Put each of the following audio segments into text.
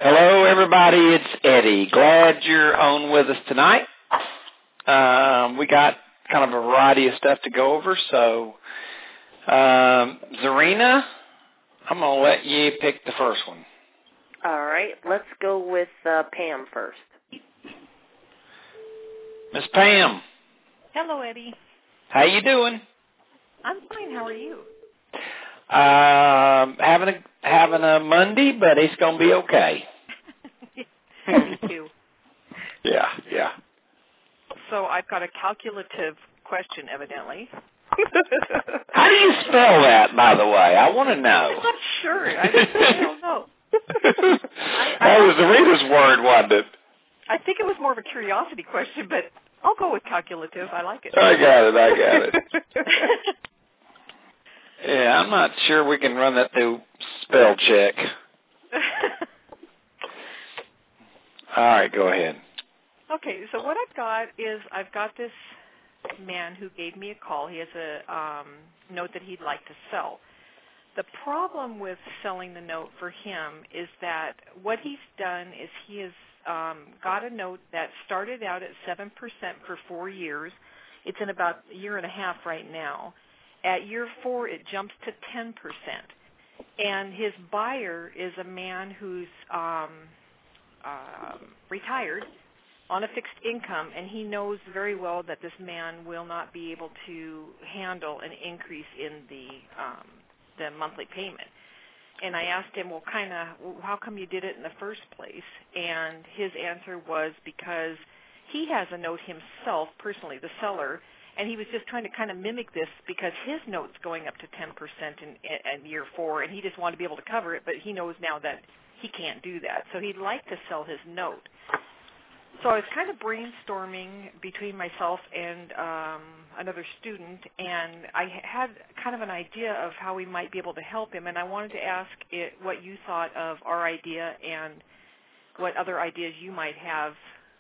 Hello, everybody. It's Eddie. Glad you're on with us tonight. We got kind of a variety of stuff to go over. So, Zarina, I'm going to let you pick the first one. All right. Let's go with Pam first. Miss Pam. Hello, Eddie. How you doing? I'm fine. How are you? Having a Monday, but it's going to be okay. Me too. Yeah. So I've got a calculative question, evidently. How do you spell that, by the way? I want to know. I'm not sure. I don't know. That was Zarina's word, wasn't it? I think it was more of a curiosity question, but I'll go with calculative. I like it. I got it. Yeah, I'm not sure we can run that through spell check. All right, go ahead. Okay, so what I've got this man who gave me a call. He has a note that he'd like to sell. The problem with selling the note for him is that what he's done is he has got a note that started out at 7% for 4 years. It's in about a year and a half right now. At year 4, it jumps to 10%. And his buyer is a man who's retired on a fixed income, and he knows very well that this man will not be able to handle an increase in the monthly payment. And I asked him, well, how come you did it in the first place? And his answer was because he has a note himself, personally, the seller, and he was just trying to kind of mimic this because his note's going up to 10% in year 4, and he just wanted to be able to cover it, but he knows now that he can't do that. So he'd like to sell his note. So I was kind of brainstorming between myself and another student, and I had kind of an idea of how we might be able to help him, and I wanted to ask what you thought of our idea and what other ideas you might have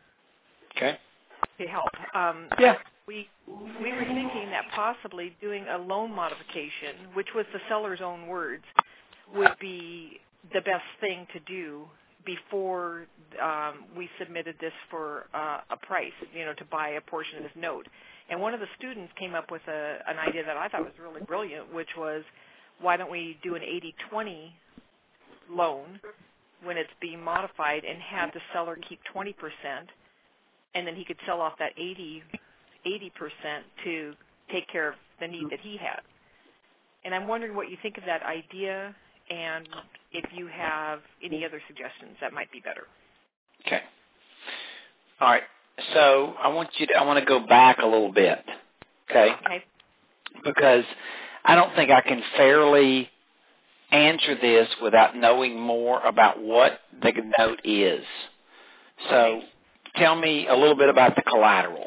to help. Yeah. We were thinking that possibly doing a loan modification, which was the seller's own words, would be the best thing to do before we submitted this for a price, to buy a portion of his note. And one of the students came up with an idea that I thought was really brilliant, which was, why don't we do an 80-20 loan when it's being modified and have the seller keep 20%, and then he could sell off that 80% to take care of the need that he had. And I'm wondering what you think of that idea, and if you have any other suggestions that might be better. Okay. All right. So I want to go back a little bit. Okay. Because I don't think I can fairly answer this without knowing more about what the note is. So tell me a little bit about the collateral.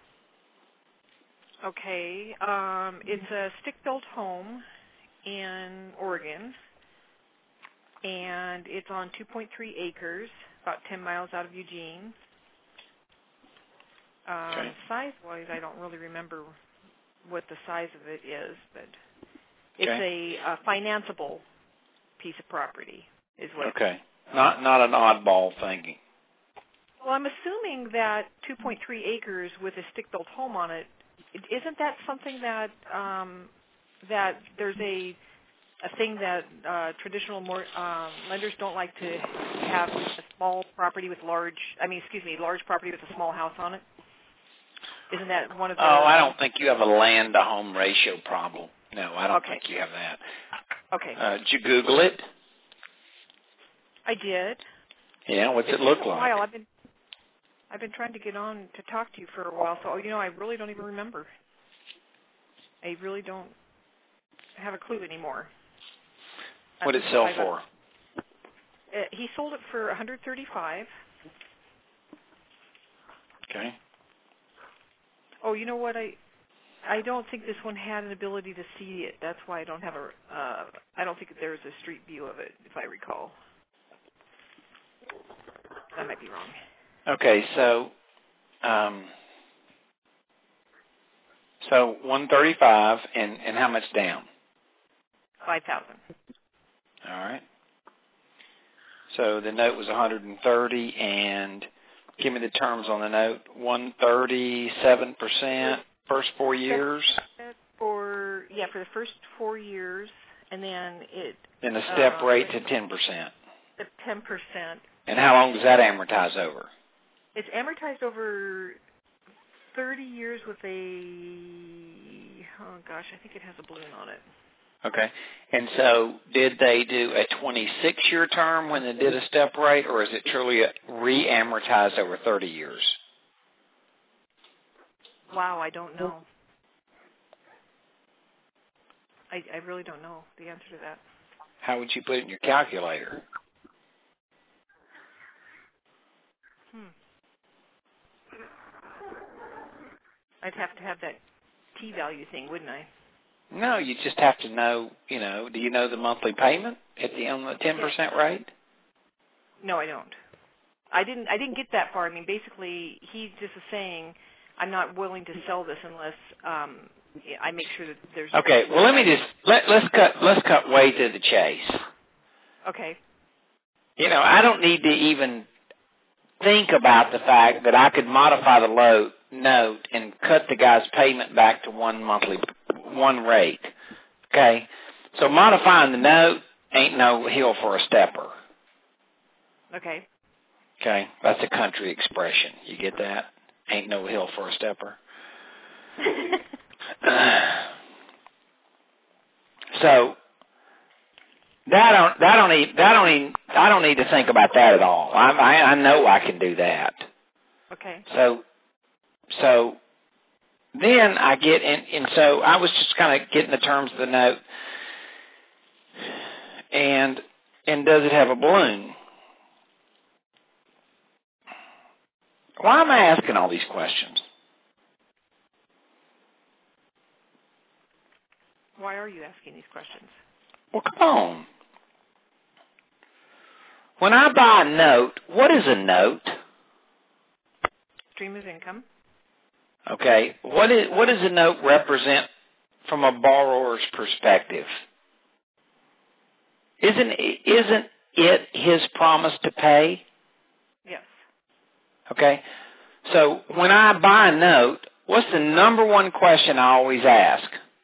Okay. It's a stick-built home in Oregon, and it's on 2.3 acres, about 10 miles out of Eugene. Size-wise, I don't really remember what the size of it is, but it's a financeable piece of property is what Okay. Not an oddball thinking. Well, I'm assuming that 2.3 acres with a stick-built home on it, isn't that something that that there's a thing that traditional lenders don't like to have a small property with large property with a small house on it? Isn't that one of the... Oh, I don't think you have a land-to-home ratio problem. No, I don't think you have that. Okay. Did you Google it? I did. Yeah, what's it look like? I've been trying to get on to talk to you for a while, so I really don't even remember. I really don't have a clue anymore. What did it sell for? He sold it for $135,000. Okay. Oh, you know what? I don't think this one had an ability to see it. That's why I don't have I don't think there's a street view of it, if I recall. That might be wrong. Okay, so $135,000 and how much down? $5,000. All right. So the note was $130, and give me the terms on the note. 137% first 4 years. For the first 4 years, and then and the step rate to 10%. The 10%. And how long does that amortize over? It's amortized over 30 years with I think it has a balloon on it. Okay. And so did they do a 26-year term when they did a step rate, or is it truly re-amortized over 30 years? Wow, I don't know. I really don't know the answer to that. How would you put it in your calculator? I'd have to have that T-value thing, wouldn't I? No, you just have to know, do you know the monthly payment on the 10% rate? No, I don't. I didn't get that far. I mean, basically, he just is saying, I'm not willing to sell this unless I make sure that there's... Okay, well, let me just, let's cut way to the chase. Okay. I don't need to even think about the fact that I could modify the note and cut the guy's payment back to one rate. Okay? So modifying the note ain't no hill for a stepper. Okay. Okay? That's a country expression. You get that? Ain't no hill for a stepper. So I don't need to think about that at all. I know I can do that. Okay. So then I get in, and so I was just kind of getting the terms of the note, and does it have a balloon? Why am I asking all these questions? Why are you asking these questions? Well, come on. When I buy a note, what is a note? Stream of income. Okay. What does a note represent from a borrower's perspective? Isn't it his promise to pay? Yes. Okay. So when I buy a note, what's the number one question I always ask?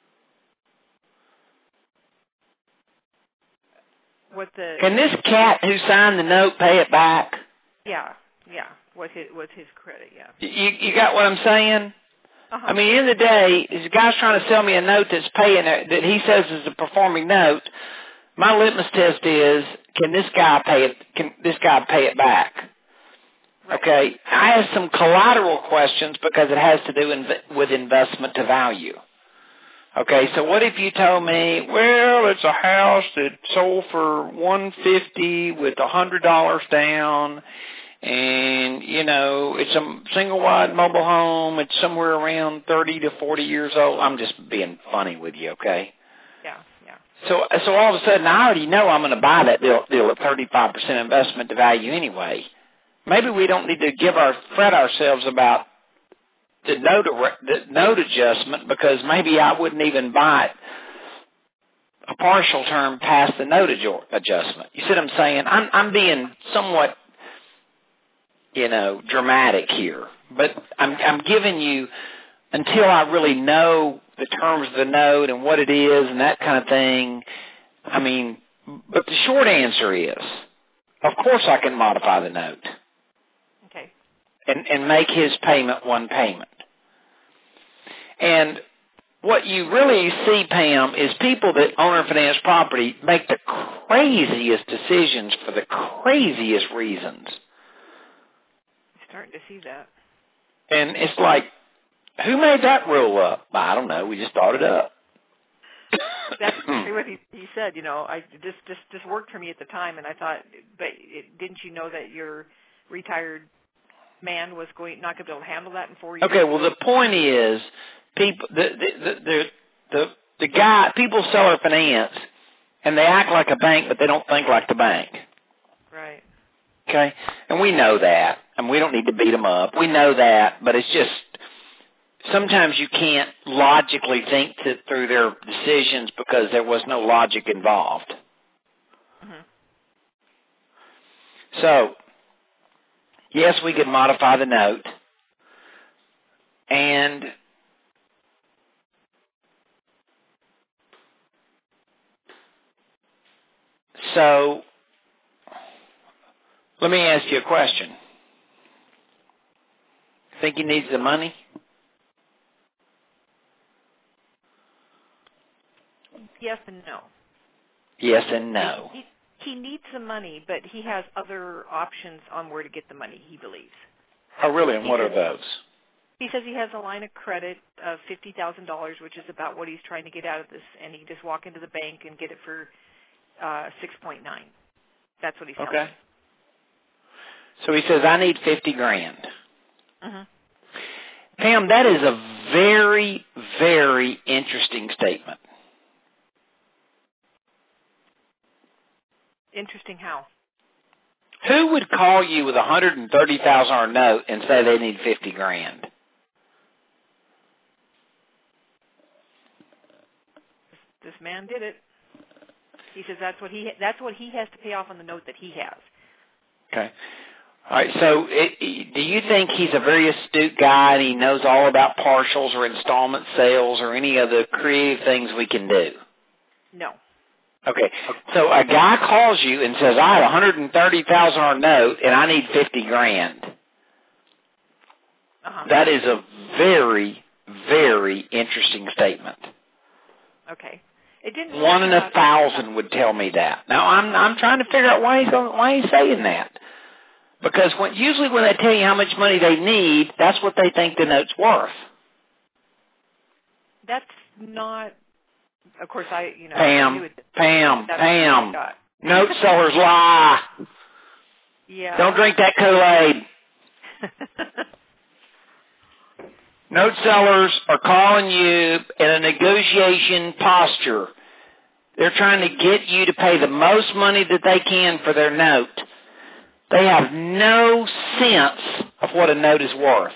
Can this cat who signed the note pay it back? Yeah. What's his credit? Yeah. You got what I'm saying? Uh-huh. I mean, in the day, this guy's trying to sell me a note that's paying that he says is a performing note. My litmus test is, can this guy pay it? Can this guy pay it back? Right. Okay. I ask some collateral questions because it has to do with investment to value. Okay, so what if you told me, well, it's a house that sold for $150 with $100 down, and it's a single wide mobile home. It's somewhere around 30 to 40 years old. I'm just being funny with you, okay? Yeah. So all of a sudden, I already know I'm going to buy that deal at 35% investment to value anyway. Maybe we don't need to fret ourselves about the note adjustment, because maybe I wouldn't even buy it a partial term past the note adjustment. You see what I'm saying? I'm being somewhat, dramatic here, but I'm giving you until I really know the terms of the note and what it is and that kind of thing. I mean, but the short answer is, of course I can modify the note. Okay. And make his payment one payment. And what you really see, Pam, is people that owner finance property make the craziest decisions for the craziest reasons. Starting to see that. And it's like, who made that rule up? I don't know. We just thought it up. That's what he said. I just worked for me at the time, and I thought, but didn't you know that your retired man was not going to be able to handle that in 4 years? Okay. Well, the point is, people people seller finance, and they act like a bank, but they don't think like the bank. Right. Okay, and we know that, and we don't need to beat them up. We know that, but it's just sometimes you can't logically think through their decisions because there was no logic involved. Mm-hmm. So, yes, we could modify the note. And so, let me ask you a question. Think he needs the money? Yes and no. Yes and no. He needs the money, but he has other options on where to get the money, he believes. Oh, really? And what are those? He says he has a line of credit of $50,000, which is about what he's trying to get out of this, and he can just walk into the bank and get it for 6.9. That's what he's telling me. So he says, I need $50,000. Mm-hmm. Pam, that is a very, very interesting statement. Interesting how? Who would call you with a $130,000 note and say they need $50,000? This man did it. He says that's what he has to pay off on the note that he has. Okay. All right. So, do you think he's a very astute guy and he knows all about partials or installment sales or any of the creative things we can do? No. Okay. So a guy calls you and says, I have a $130,000 note and I need $50,000. Uh-huh. That is a very, very interesting statement. Okay. It didn't. 1 in 1,000 would tell me that. Now I'm trying to figure out why he's saying that. Because usually when they tell you how much money they need, that's what they think the note's worth. That's not. Of course, Pam. Pam. Note sellers lie. Yeah. Don't drink that Kool-Aid. Note sellers are calling you in a negotiation posture. They're trying to get you to pay the most money that they can for their note. They have no sense of what a note is worth.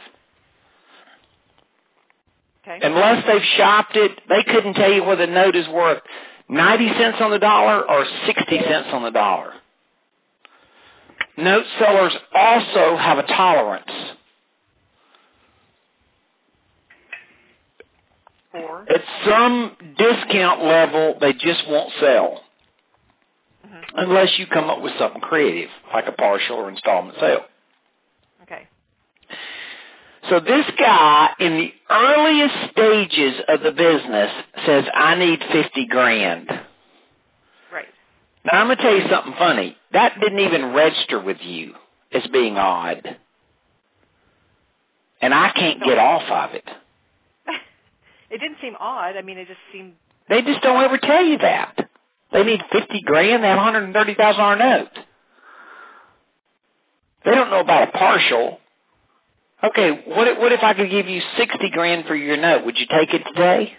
Okay. Unless they've shopped it, they couldn't tell you whether the note is worth 90 cents on the dollar or 60 cents on the dollar. Note sellers also have a tolerance. At some discount level, they just won't sell. Mm-hmm. Unless you come up with something creative, like a partial or installment sale. Okay. So this guy, in the earliest stages of the business, says, I need $50,000. Right. Now, I'm going to tell you something funny. That didn't even register with you as being odd. And I can't get off of it. It didn't seem odd. I mean, it just seemed... They just don't ever tell you that. They need $50,000. They have a $130,000 note. They don't know about a partial. Okay, what if I could give you $60,000 for your note? Would you take it today?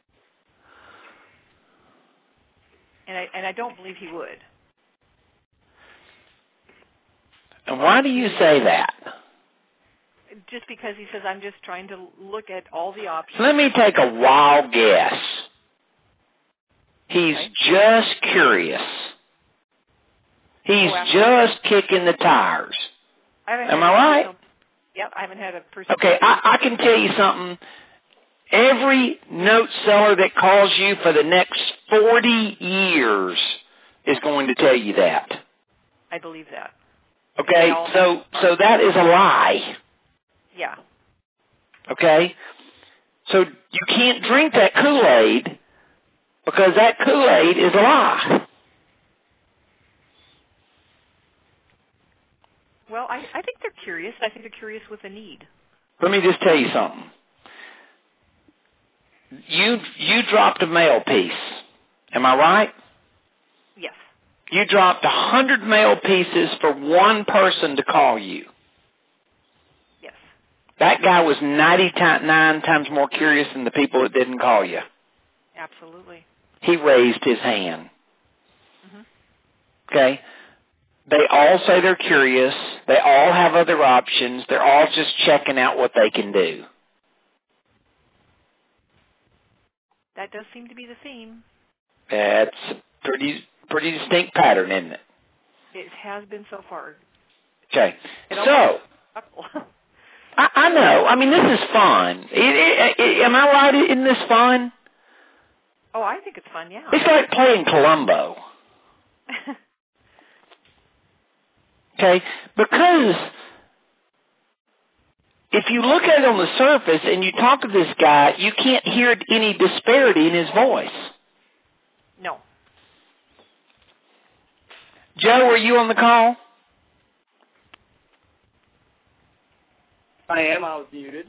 And I don't believe he would. And why do you say that? Just because he says, I'm just trying to look at all the options. Let me take a wild guess. He's just curious. He's just kicking the tires. Am I right? Yep, I haven't had a person. Okay, I can tell you something. Every note seller that calls you for the next 40 years is going to tell you that. I believe that. Okay, so that is a lie. Yeah. Okay? So you can't drink that Kool-Aid because that Kool-Aid is a lie. Well, I think they're curious. I think they're curious with a need. Let me just tell you something. You dropped a mail piece. Am I right? Yes. You dropped 100 mail pieces for one person to call you. Yes. That guy was 99 times more curious than the people that didn't call you. Absolutely. He raised his hand. Mm-hmm. Okay? They all say they're curious. They all have other options. They're all just checking out what they can do. That does seem to be the theme. That's a pretty distinct pattern, isn't it? It has been so far. Okay. So, I know. I mean, this is fun. Am I right? Isn't this fun? Oh, I think it's fun, yeah. It's like playing Columbo. Okay? Because if you look at it on the surface and you talk to this guy, you can't hear any disparity in his voice. No. Joe, are you on the call? I am. I was muted.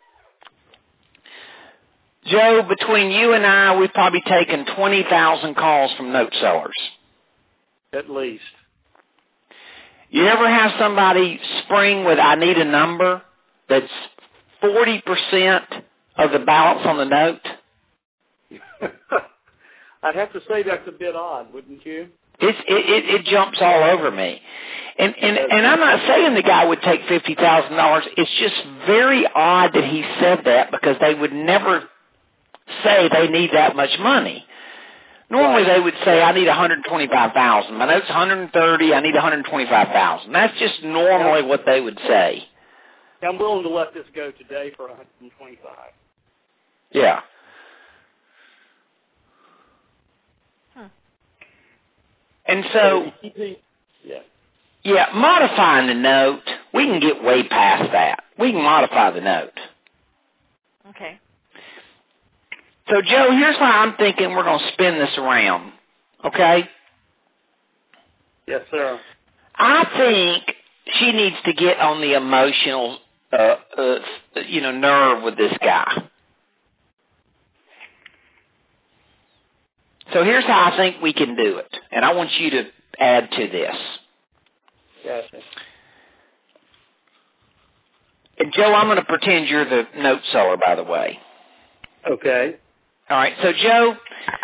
Joe, between you and I, we've probably taken 20,000 calls from note sellers. At least. You ever have somebody spring with, I need a number, that's 40% of the balance on the note? I'd have to say that's a bit odd, wouldn't you? It jumps all over me. And I'm not saying the guy would take $50,000. It's just very odd that he said that, because they would never say they need that much money. Normally they would say, I need $125,000. My note's $130,000. I need $125,000. That's just normally what they would say. I'm willing to let this go today for $125,000. Yeah. And so, yeah, modifying the note, we can get way past that. We can modify the note. Okay. So, Joe, here's why I'm thinking we're going to spin this around, okay? Yes, sir. I think she needs to get on the emotional, nerve with this guy. So here's how I think we can do it, and I want you to add to this. Yes. And, Joe, I'm going to pretend you're the note seller, by the way. Okay. All right, so, Joe,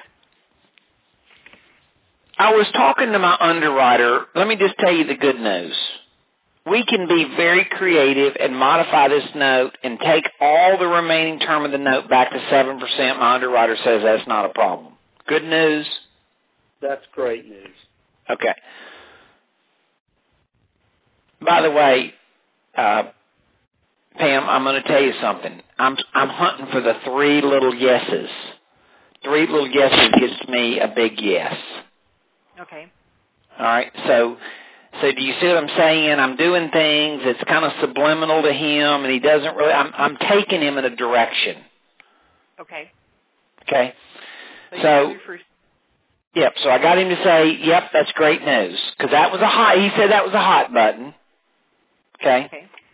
I was talking to my underwriter. Let me just tell you the good news. We can be very creative and modify this note and take all the remaining term of the note back to 7%. My underwriter says that's not a problem. Good news? That's great news. Okay. By the way, Pam, I'm going to tell you something. I'm hunting for the 3 little yeses. 3 little yeses gets me a big yes. Okay. All right. So do you see what I'm saying? I'm doing things that's kind of subliminal to him, and he doesn't really. I'm taking him in a direction. Okay. Okay. So. Yep. So I got him to say, "Yep, that's great news," because that was a hot. He said that was a hot button. Okay.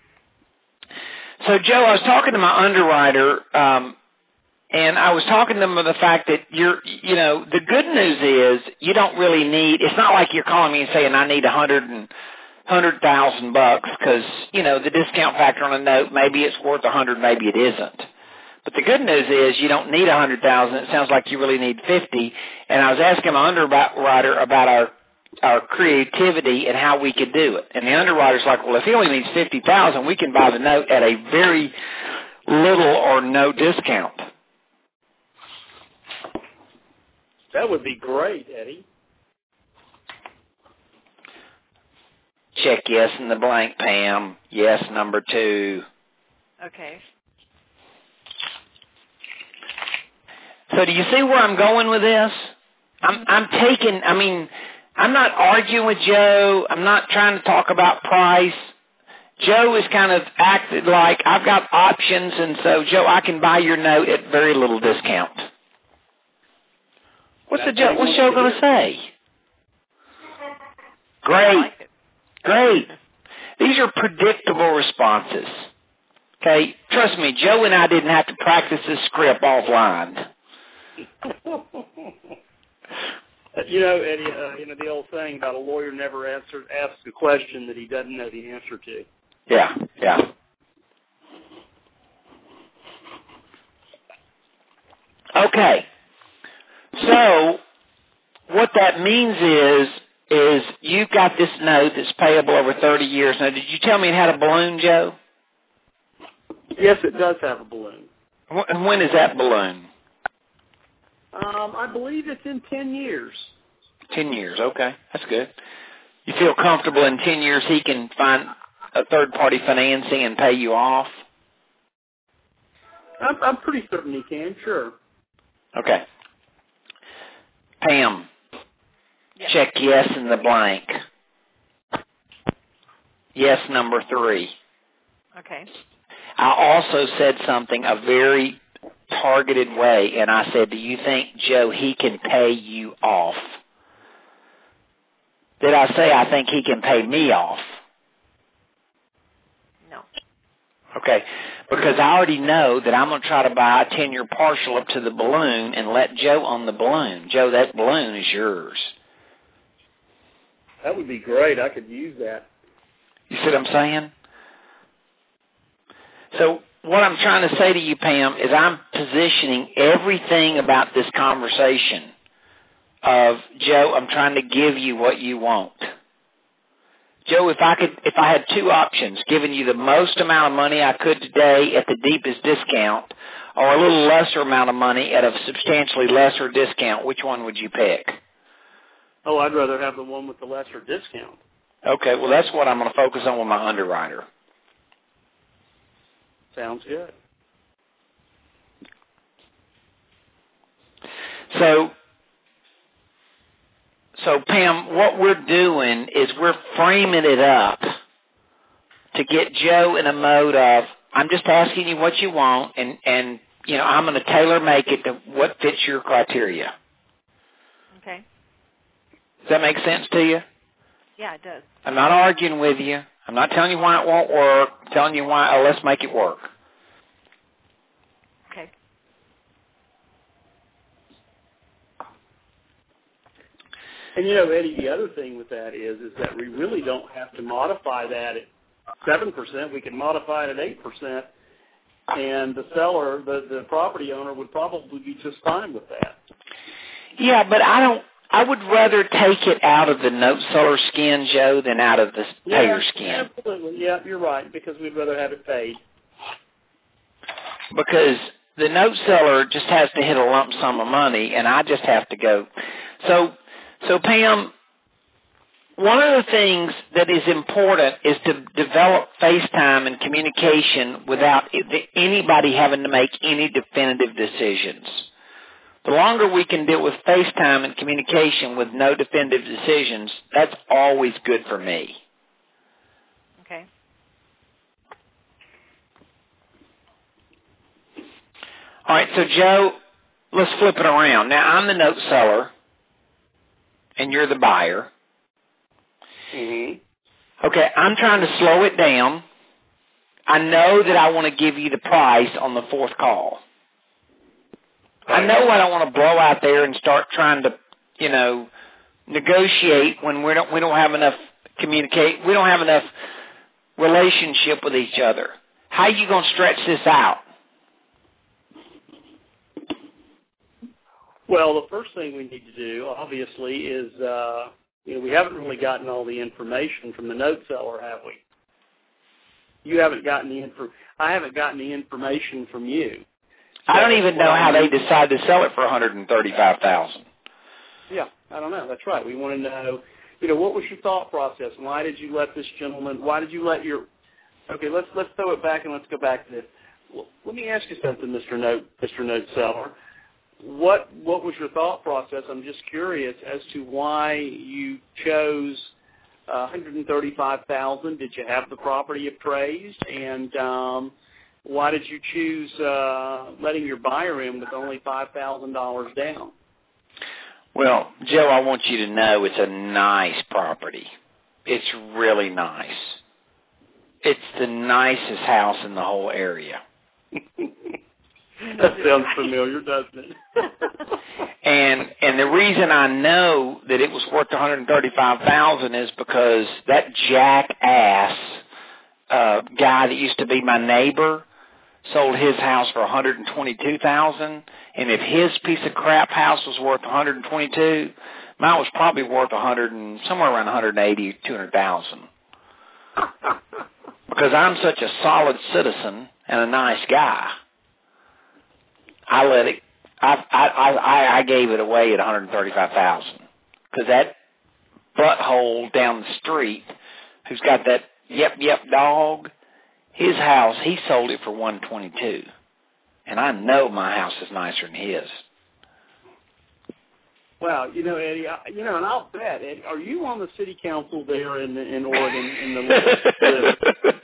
So, Joe, I was talking to my underwriter, and I was talking to him about the fact that the good news is you don't really need, it's not like you're calling me and saying I need $100,000 because, the discount factor on a note, maybe it's worth $100,000, maybe it isn't. But the good news is you don't need $100,000. It sounds like you really need $50,000. And I was asking my underwriter about our creativity and how we could do it. And the underwriter's like, well, if he only needs $50,000, we can buy the note at a very little or no discount. That would be great, Eddie. Check yes in the blank, Pam. Yes, number 2. Okay. So do you see where I'm going with this? I'm not arguing with Joe. I'm not trying to talk about price. Joe has kind of acted like I've got options, and so, Joe, I can buy your note at very little discount. What's Joe going to say? Great. Great. These are predictable responses. Okay? Trust me, Joe and I didn't have to practice this script offline. Eddie, the old saying about a lawyer never asks a question that he doesn't know the answer to. Yeah. Okay. So what that means is you've got this note that's payable over 30 years. Now, did you tell me it had a balloon, Joe? Yes, it does have a balloon. And when is that balloon? I believe it's in 10 years. 10 years, okay. That's good. You feel comfortable in 10 years he can find a third-party financing and pay you off? I'm pretty certain he can, sure. Okay. Pam, Yes. check yes in the blank. Yes, number 3. Okay. I also said something a very targeted way, and I said, do you think, Joe, he can pay you off? Did I say I think he can pay me off? No. Okay, because I already know that I'm going to try to buy a 10-year partial up to the balloon and let Joe own the balloon. Joe, that balloon is yours. That would be great. I could use that. You see what I'm saying? So what I'm trying to say to you, Pam, is I'm positioning everything about this conversation of, Joe, I'm trying to give you what you want. Joe, if I had 2 options, giving you the most amount of money I could today at the deepest discount, or a little lesser amount of money at a substantially lesser discount, which one would you pick? Oh, I'd rather have the one with the lesser discount. Okay, well, that's what I'm going to focus on with my underwriter. Sounds good. So Pam, what we're doing is we're framing it up to get Joe in a mode of, I'm just asking you what you want, and you know, I'm going to tailor make it to what fits your criteria. Okay. Does that make sense to you? Yeah, it does. I'm not arguing with you. I'm not telling you why it won't work. I'm telling you why, let's make it work. Okay. And, you know, Eddie, the other thing with that is that we really don't have to modify that at 7%. We can modify it at 8%, and the seller, the property owner, would probably be just fine with that. Yeah, but I would rather take it out of the note seller skin, Joe, than out of the payer skin. Absolutely. Yeah, you're right, because we'd rather have it paid. Because the note seller just has to hit a lump sum of money, and I just have to go. So Pam, one of the things that is important is to develop FaceTime and communication without anybody having to make any definitive decisions. The longer we can deal with FaceTime and communication with no definitive decisions, that's always good for me. Okay. All right, so Joe, let's flip it around. Now, I'm the note seller, and you're the buyer. Mm-hmm. Okay, I'm trying to slow it down. I know that I want to give you the price on the 4th call. I know I don't want to blow out there and start trying to, you know, negotiate when we don't have enough communicate. We don't have enough relationship with each other. How are you going to stretch this out? Well, the first thing we need to do, obviously, is we haven't really gotten all the information from the note seller, have we? You haven't gotten I haven't gotten the information from you. I don't even know how they decide to sell it for $135,000. Yeah, I don't know. That's right. We want to know, what was your thought process? Why did you let this gentleman? Why did you let your? Okay, let's throw it back and let's go back to this. Well, let me ask you something, Mr. Note Seller. What was your thought process? I'm just curious as to why you chose $135,000. Did you have the property appraised? And why did you choose letting your buyer in with only $5,000 down? Well, Joe, I want you to know it's a nice property. It's really nice. It's the nicest house in the whole area. That sounds familiar, doesn't it? And the reason I know that it was worth $135,000 is because that jackass guy that used to be my neighbor sold his house for $122,000, and if his piece of crap house was worth $122,000, mine was probably worth somewhere around $180,000, $200,000. Because I'm such a solid citizen and a nice guy, I gave it away at $135,000 because butthole down the street who's got that yep dog, his house, he sold it for $122. And I know my house is nicer than his. Wow, Eddie, and I'll bet, Eddie, are you on the city council there in Oregon in the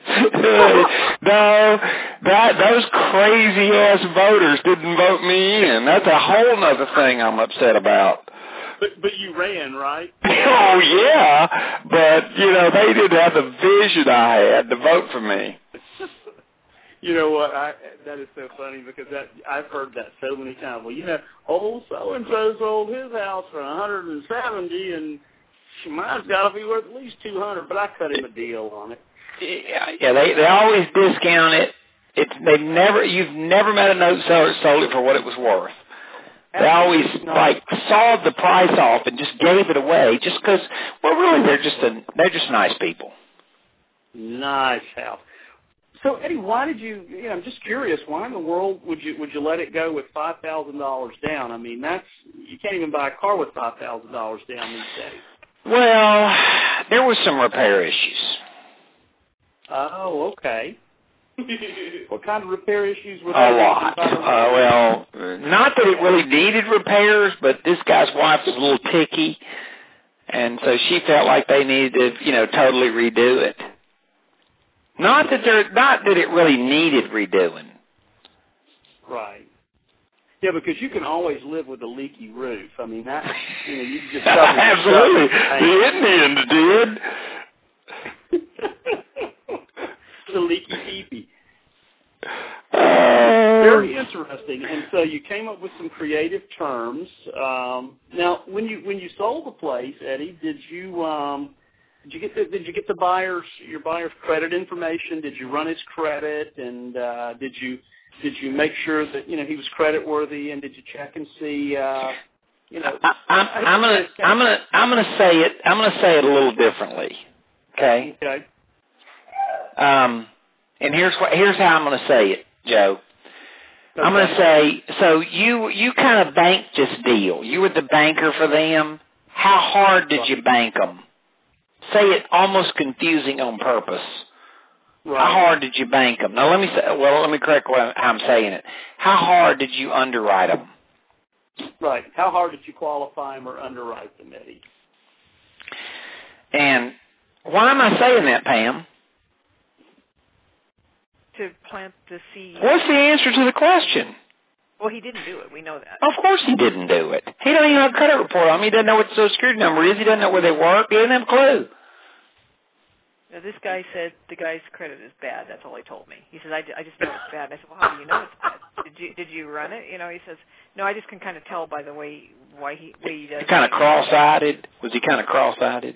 No, those crazy ass voters didn't vote me in. That's a whole nother thing I'm upset about. But you ran, right? Oh yeah, but they didn't have the vision I had to vote for me. You know what? That is so funny because I've heard that so many times. Well, old so and so sold his house for $170, and mine's got to be worth at least $200. But I cut him a deal on it. Yeah, they always discount it. You've never met a note seller that sold it for what it was worth. They always sawed the price off and just gave it away just because. Well, really, they're just nice people. Nice house. So Eddie, why did you? I'm just curious. Why in the world would you let it go with $5,000 down? I mean, you can't even buy a car with $5,000 down these days. Well, there were some repair issues. Oh, okay. What kind of repair issues were A there? lot. Well, not that it really needed repairs, but this guy's wife was a little ticky, and so she felt like they needed to, totally redo it. Not that it really needed redoing. Right. Yeah, because you can always live with a leaky roof. I mean, you just absolutely. The Indians did. The leaky teepee. Very interesting. And so you came up with some creative terms. Now, when you sold the place, Eddie, did you get your buyer's credit information? Did you run his credit? And did you make sure that he was credit worthy? And did you check and see? I'm gonna say it. I'm gonna say it a little differently. Okay. Okay. And here's how I'm going to say it, Joe. Okay. I'm going to say, so you kind of banked this deal. You were the banker for them. How hard did you bank them? Say it almost confusing on purpose. Right. How hard did you bank them? Now let me correct how I'm saying it. How hard did you underwrite them? Right. How hard did you qualify them or underwrite them, Eddie? And why am I saying that, Pam? To plant the seed. What's the answer to the question? Well, he didn't do it. We know that. Of course he didn't do it. He doesn't even have a credit report on him. He doesn't know what the Social Security number is. He doesn't know where they work. He doesn't have a clue. Now, this guy said the guy's credit is bad. That's all he told me. He says, I just know it's bad. And I said, well, how do you know it's bad? Did you run it? He says, no, I just can kind of tell by the way he does it. Kind of cross-eyed? Was he kind of cross-eyed?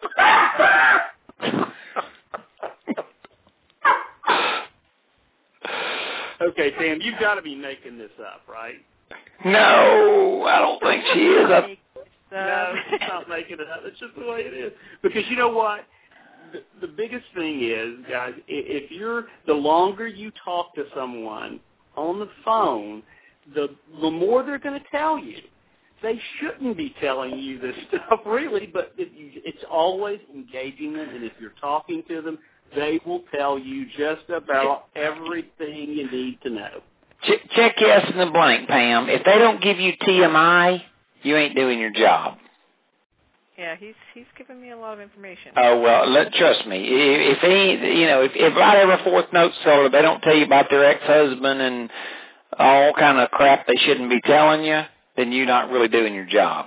Okay, Sam, you've got to be making this up, right? No, I don't think she is. No, she's not making it up. It's just the way it is. Because you know what? The biggest thing is, guys, the longer you talk to someone on the phone, the more they're going to tell you. They shouldn't be telling you this stuff, really, but it's always engaging them, and if you're talking to them, they will tell you just about everything you need to know. Check yes in the blank, Pam. If they don't give you TMI, you ain't doing your job. Yeah, he's given me a lot of information. Oh well, trust me. If about every fourth note seller they don't tell you about their ex-husband and all kind of crap they shouldn't be telling you, then you're not really doing your job.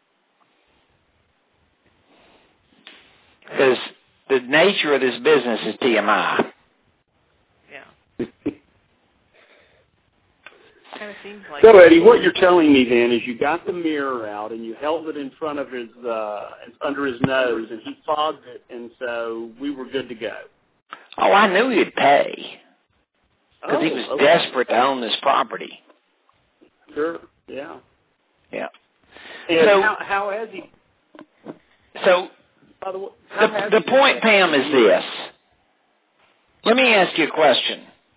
Because the nature of this business is TMI. Yeah. Kind of seems like. So, Eddie, what you're telling me then is you got the mirror out and you held it in front of his, under his nose, and he fogged it, and so we were good to go. Oh, I knew he'd pay because he was desperate to own this property. Sure. Yeah. Yeah. And so, how has he? So. The point, Pam, is this. Let me ask you a question.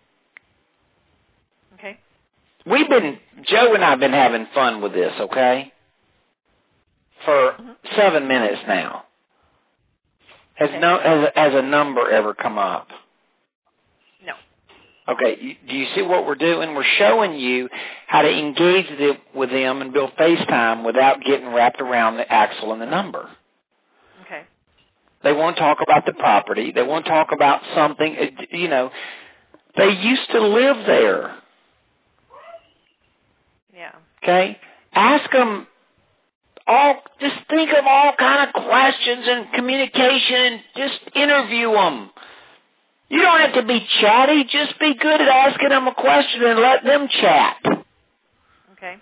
Okay. Joe and I have been having fun with this, okay? For 7 minutes now. Has a number ever come up? No. Okay, do you see what we're doing? We're showing you how to engage with them and build FaceTime without getting wrapped around the axle and the number. Okay. They want to talk about the property. They want to talk about something, you know. They used to live there. Yeah. Okay? Ask them just think of all kind of questions and communication and just interview them. You don't have to be chatty. Just be good at asking them a question and let them chat. Okay.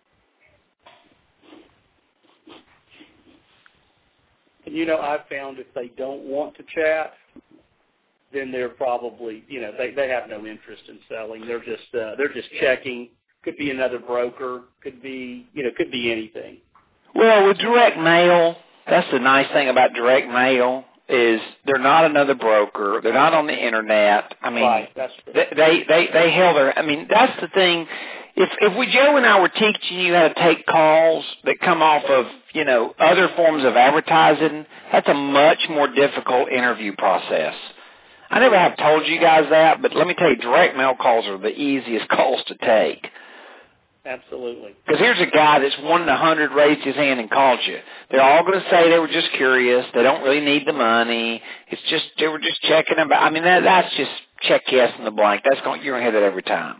And, you know, I've found if they don't want to chat, then they're probably, you know, they have no interest in selling. They're just checking. Could be another broker. Could be anything. Well, with direct mail, that's the nice thing about direct mail is they're not another broker. They're not on the internet. I mean, right, that's true. they held their. I mean, that's the thing. If Joe and I were teaching you how to take calls that come off of, you know, other forms of advertising, that's a much more difficult interview process. I never have told you guys that, but let me tell you, direct mail calls are the easiest calls to take. Absolutely. Because here's a guy that's 1 in 100 raised his hand and called you. They're all going to say they were just curious. They don't really need the money. It's just they were just checking about. I mean, that's just check yes in the blank. You're going to hear that every time.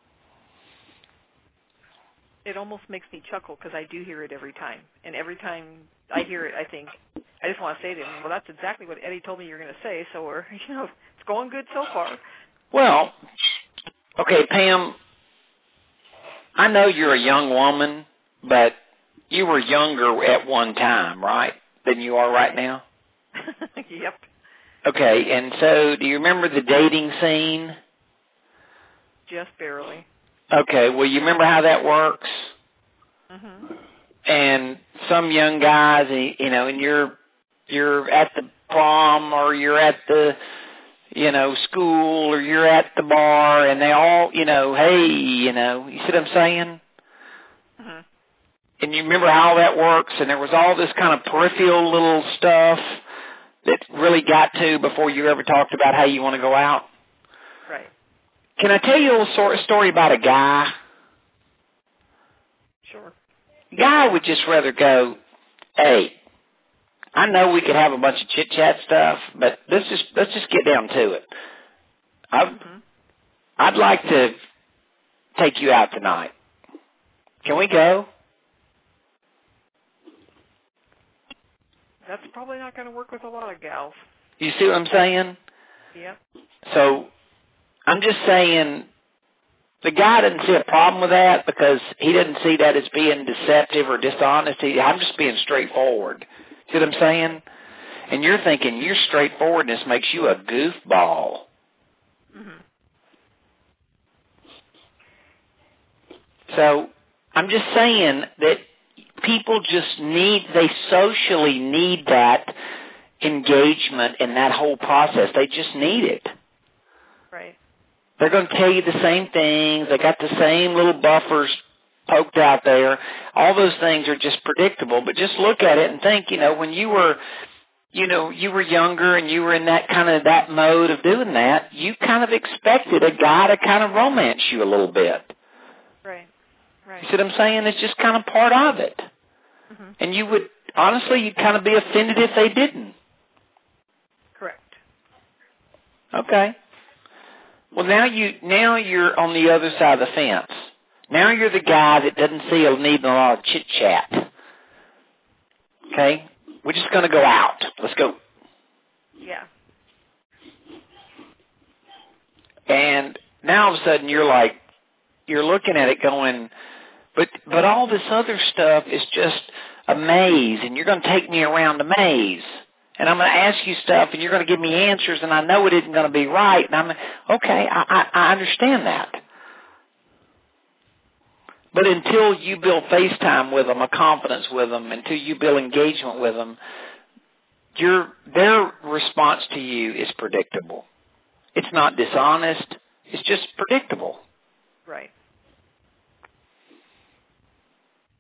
It almost makes me chuckle because I do hear it every time. And every time I hear it, I think, I just want to say to him, well, that's exactly what Eddie told me you were going to say, so we're, you know, it's going good so far. Well, okay, Pam, I know you're a young woman, but you were younger at one time, right, than you are right now? Yep. Okay, and so do you remember the dating scene? Just barely. Okay, well, you remember how that works? Mm-hmm. And some young guys, you know, and you're at the prom or you're at the, you know, school or you're at the bar and they all, you know, hey, you know, you see what I'm saying? Mm-hmm. And you remember how that works and there was all this kind of peripheral little stuff that really got to before you ever talked about how you want to go out? Right. Can I tell you a little story about a guy? Sure. Guy would just rather go, hey, I know we could have a bunch of chit-chat stuff, but let's just get down to it. I'd like to take you out tonight. Can we go? That's probably not going to work with a lot of gals. You see what I'm saying? Yep. So I'm just saying the guy doesn't see a problem with that because he doesn't see that as being deceptive or dishonest. I'm just being straightforward. See what I'm saying? And you're thinking your straightforwardness makes you a goofball. Mm-hmm. So I'm just saying that people they socially need that engagement in that whole process. They just need it. Right. They're going to tell you the same things. They got the same little buffers poked out there. All those things are just predictable. But just look at it and think, you know, when you were younger and you were in that mode of doing that, you kind of expected a guy to kind of romance you a little bit. Right. Right. You see what I'm saying? It's just kind of part of it. Mm-hmm. And you'd kind of be offended if they didn't. Correct. Okay. Well, now you're on the other side of the fence. Now you're the guy that doesn't see a need in a lot of chit-chat. Okay? We're just going to go out. Let's go. Yeah. And now all of a sudden you're looking at it going, but all this other stuff is just a maze, and you're going to take me around the maze. And I'm going to ask you stuff, and you're going to give me answers, and I know it isn't going to be right. And okay, I understand that. But until you build FaceTime with them, a confidence with them, until you build engagement with them, their response to you is predictable. It's not dishonest. It's just predictable. Right.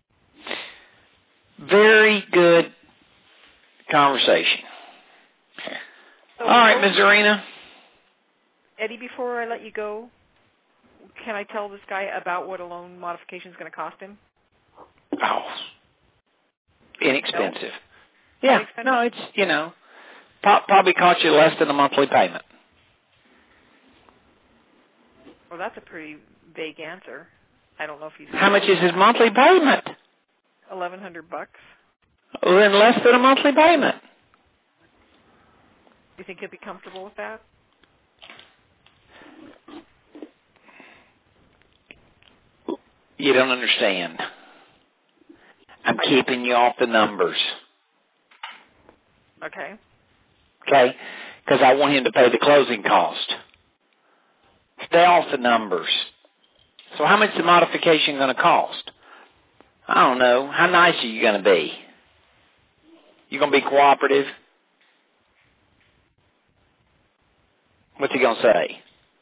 Very good conversation. right, Ms. Zarina. Eddie, before I let you go, can I tell this guy about what a loan modification is going to cost him? Oh, inexpensive. No? Yeah, Inexpensive? no, it's, probably cost you less than a monthly payment. Well, that's a pretty vague answer. I don't know if he's... How much is his monthly payment? $1,100. Well, then less than a monthly payment. You think he'll be comfortable with that? You don't understand. I'm keeping you off the numbers. Okay. Okay? Because I want him to pay the closing cost. Stay off the numbers. So how much is the modification going to cost? I don't know. How nice are you going to be? You going to be cooperative? What's he going to say?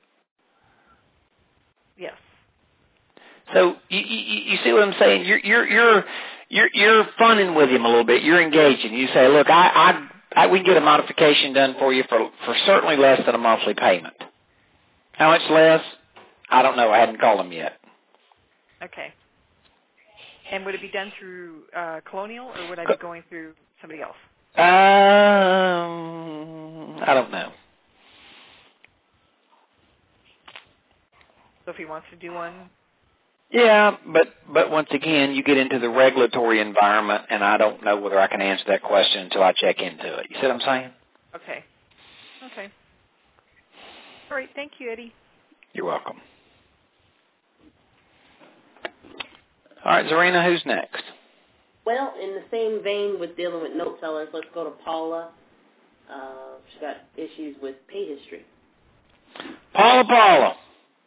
Yes. So you see what I'm saying? You're funning with him a little bit. You're engaging. You say, look, we can get a modification done for you for certainly less than a monthly payment. How much less? I don't know. I hadn't called him yet. Okay. And would it be done through Colonial, or would I be going through somebody else? I don't know. So if he wants to do one... Yeah, but once again, you get into the regulatory environment, and I don't know whether I can answer that question until I check into it. You see what I'm saying? Okay. Okay. All right. Thank you, Eddie. You're welcome. All right, Zarina, who's next? Well, in the same vein with dealing with note sellers, let's go to Paula. She's got issues with pay history. Paula.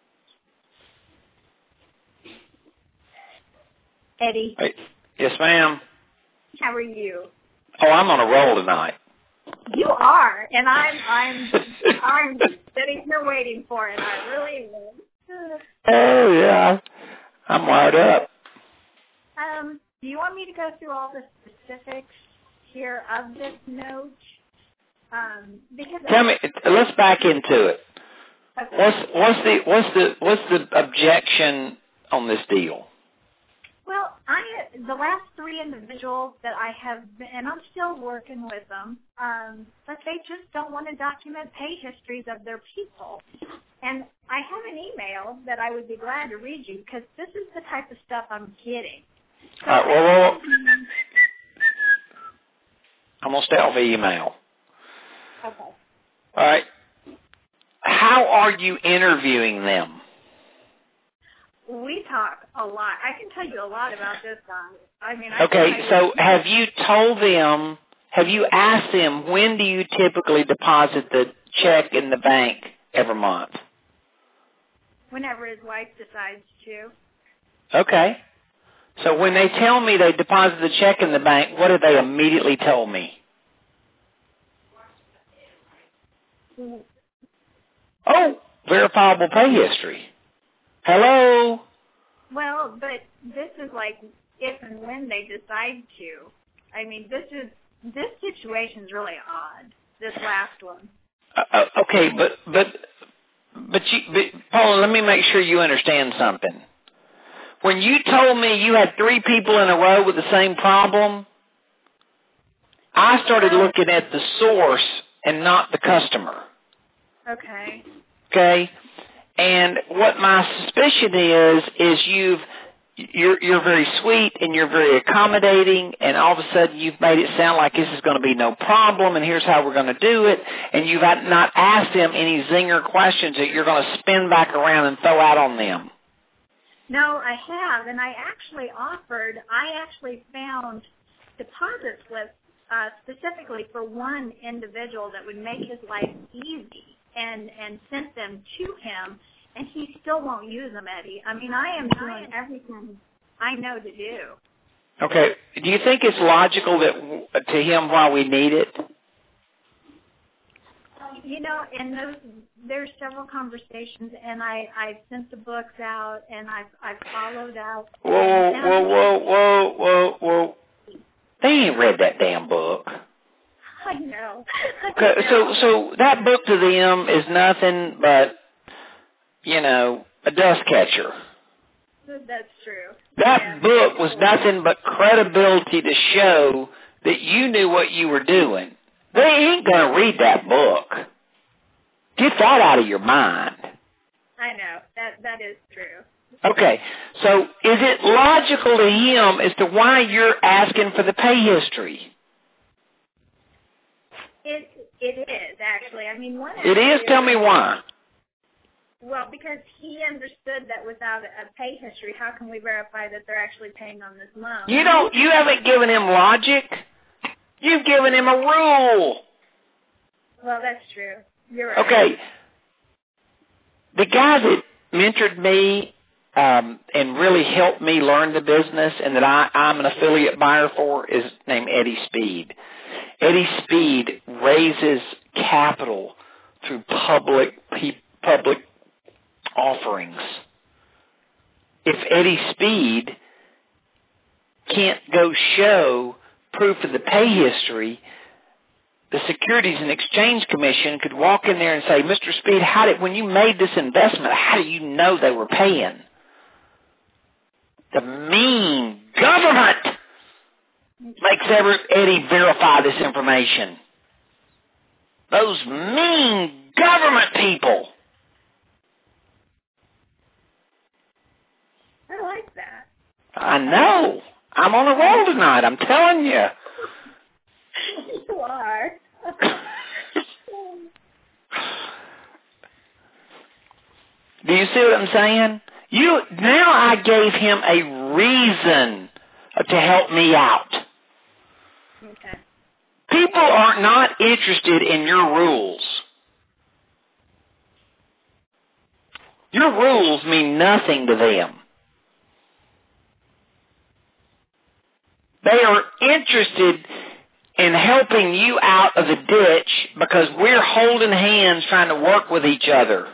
Eddie. Hey. Yes, ma'am. How are you? Oh, I'm on a roll tonight. You are, and I'm sitting here waiting for it. I really am. Oh yeah, I'm wired up. Do you want me to go through all the specifics here of this note? Because Tell me. Let's back into it. Okay. What's the objection on this deal? Well, the last three individuals that I have been, and I'm still working with them, but they just don't want to document pay histories of their people. And I have an email that I would be glad to read you because this is the type of stuff I'm getting. So All right, well, I'm going to stay off the email. Okay. All right. How are you interviewing them? We talk a lot. I can tell you a lot about this guy. I mean, okay, so have you asked them, when do you typically deposit the check in the bank every month? Whenever his wife decides to. Okay. So when they tell me they deposit the check in the bank, what do they immediately tell me? Oh, verifiable pay history. Hello? Well, but this is like if and when they decide to. I mean, this situation's really odd, this last one. Okay, but Paula, let me make sure you understand something. When you told me you had 3 people in a row with the same problem, I started looking at the source and not the customer. Okay. Okay? And what my suspicion is you're very sweet and you're very accommodating, and all of a sudden you've made it sound like this is going to be no problem and here's how we're going to do it, and you've not asked them any zinger questions that you're going to spin back around and throw out on them. No, I have, and I actually found deposit slips specifically for one individual that would make his life easy and sent them to him, and he still won't use them, Eddie. I mean, I am doing everything I know to do. Okay. Do you think it's logical that to him why we need it? You know, and there's several conversations, and I've sent the books out, and I've followed out. Whoa. They ain't read that damn book. I know. So that book to them is nothing but, a dust catcher. That's true. That book was nothing but credibility to show that you knew what you were doing. They ain't going to read that book. Get that out of your mind. I know. That is true. Okay, so is it logical to him as to why you're asking for the pay history? It is, actually. I mean, one. It is? Tell me why. Well, because he understood that without a pay history, how can we verify that they're actually paying on this loan? You haven't given him logic. You've given him a rule. Well, that's true. You're right. Okay. The guy that mentored me and really helped me learn the business and that I'm an affiliate buyer for is named Eddie Speed. Eddie Speed raises capital through public offerings. If Eddie Speed can't go show proof of the pay history, the Securities and Exchange Commission could walk in there and say, Mr. Speed, when you made this investment, how do you know they were paying? The mean government makes Eddie verify this information. Those mean government people. I like that. I know. I'm on a roll tonight, I'm telling you. You are. Do you see what I'm saying? Now I gave him a reason to help me out. Okay. People are not interested in your rules. Your rules mean nothing to them. They are interested in helping you out of the ditch because we're holding hands trying to work with each other.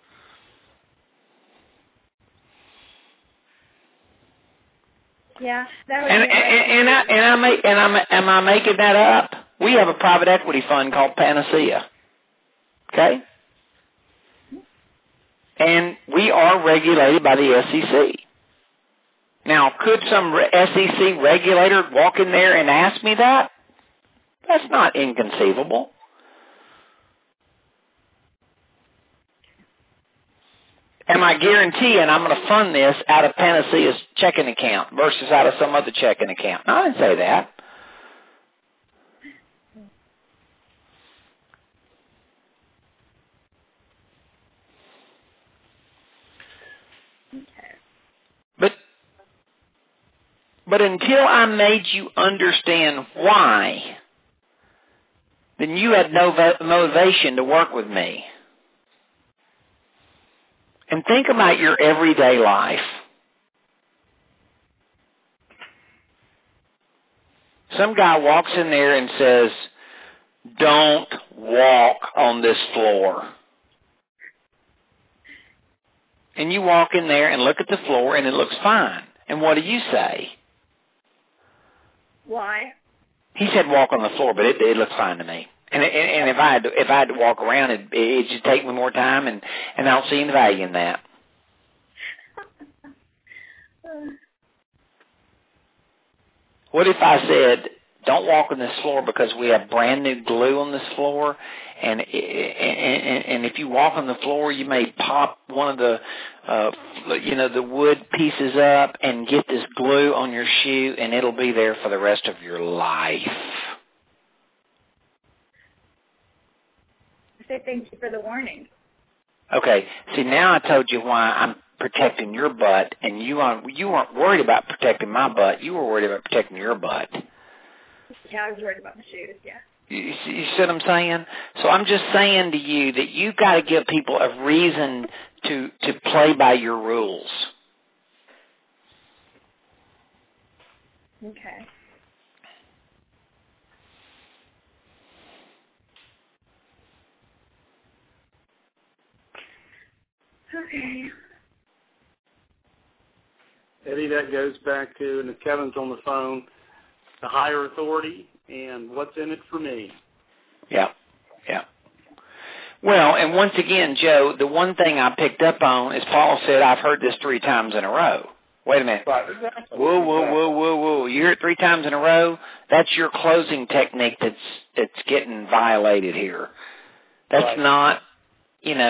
Yeah, that was am I making that up? We have a private equity fund called Panacea. Okay? And we are regulated by the SEC. Now, could some SEC regulator walk in there and ask me that? That's not inconceivable. Am I guaranteeing I'm going to fund this out of Panacea's checking account versus out of some other checking account? No, I didn't say that. Okay. But until I made you understand why, then you had no motivation to work with me. And think about your everyday life. Some guy walks in there and says, don't walk on this floor. And you walk in there and look at the floor and it looks fine. And what do you say? Why? He said walk on the floor, but it looks fine to me. And if I had to walk around, it'd just take me more time, and I don't see any value in that. What if I said, don't walk on this floor because we have brand new glue on this floor, and if you walk on the floor, you may pop one of the the wood pieces up and get this glue on your shoe, and it'll be there for the rest of your life. Say thank you for the warning. Okay. See, now I told you why I'm protecting your butt, and you weren't worried about protecting my butt. You were worried about protecting your butt. Yeah, I was worried about my shoes, yeah. You see what I'm saying? So I'm just saying to you that you've got to give people a reason to play by your rules. Okay. Okay. Eddie, that goes back to, and if Kevin's on the phone, the higher authority and what's in it for me. Yeah. Well, and once again, Joe, the one thing I picked up on is Paul said, I've heard this 3 times in a row. Wait a minute. Right, exactly. Whoa. You hear it 3 times in a row? That's your closing technique that's getting violated here. That's not, in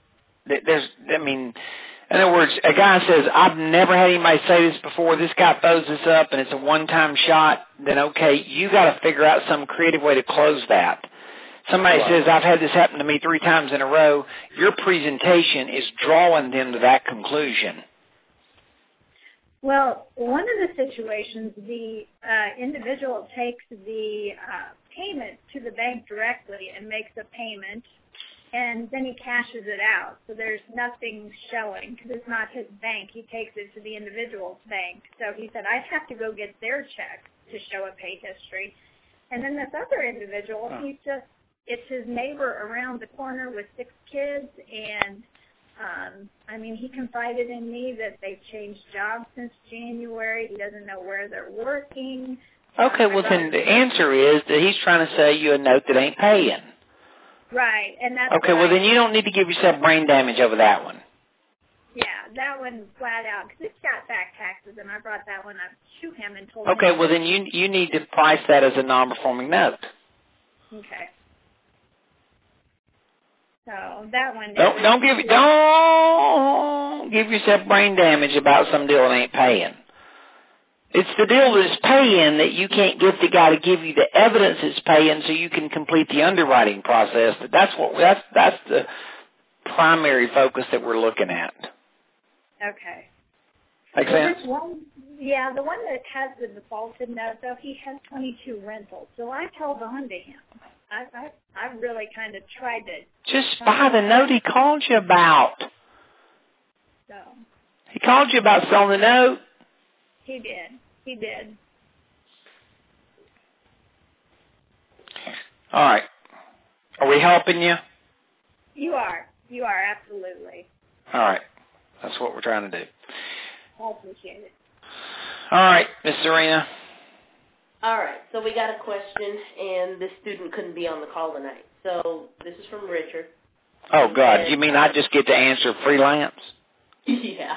other words, a guy says, I've never had anybody say this before, this guy throws this up and it's a one-time shot, then okay, you got to figure out some creative way to close that. Somebody says, I've had this happen to me 3 times in a row, your presentation is drawing them to that conclusion. Well, one of the situations, the individual takes the payment to the bank directly and makes a payment, and then he cashes it out. So there's nothing showing because it's not his bank. He takes it to the individual's bank. So he said, I'd have to go get their check to show a pay history. And then this other individual, it's his neighbor around the corner with 6 kids, and he confided in me that they've changed jobs since January. He doesn't know where they're working. Okay, well then the answer is that he's trying to sell you a note that ain't paying. Right, and that's okay. Well, then you don't need to give yourself brain damage over that one. Yeah, that one flat out because it's got back taxes, and I brought that one up to him and told him. Okay, well then you need to price that as a non-performing note. Okay. So that one. Don't give yourself brain damage about some deal that ain't paying. It's the deal that's paying that you can't get the guy to give you the evidence it's paying so you can complete the underwriting process. But that's the primary focus that we're looking at. Okay. Make sense? The one that has the defaulted note, though, he has 22 rentals. So I've held on to him. I've really kind of tried to... Just buy the note he called you about. So. He called you about selling the note? He did. All right. Are we helping you? You are, absolutely. All right. That's what we're trying to do. I appreciate it. All right, Miss Serena. All right, so we got a question, and this student couldn't be on the call tonight. So this is from Richard. Oh, God. You mean I just get to answer freelance? Yeah.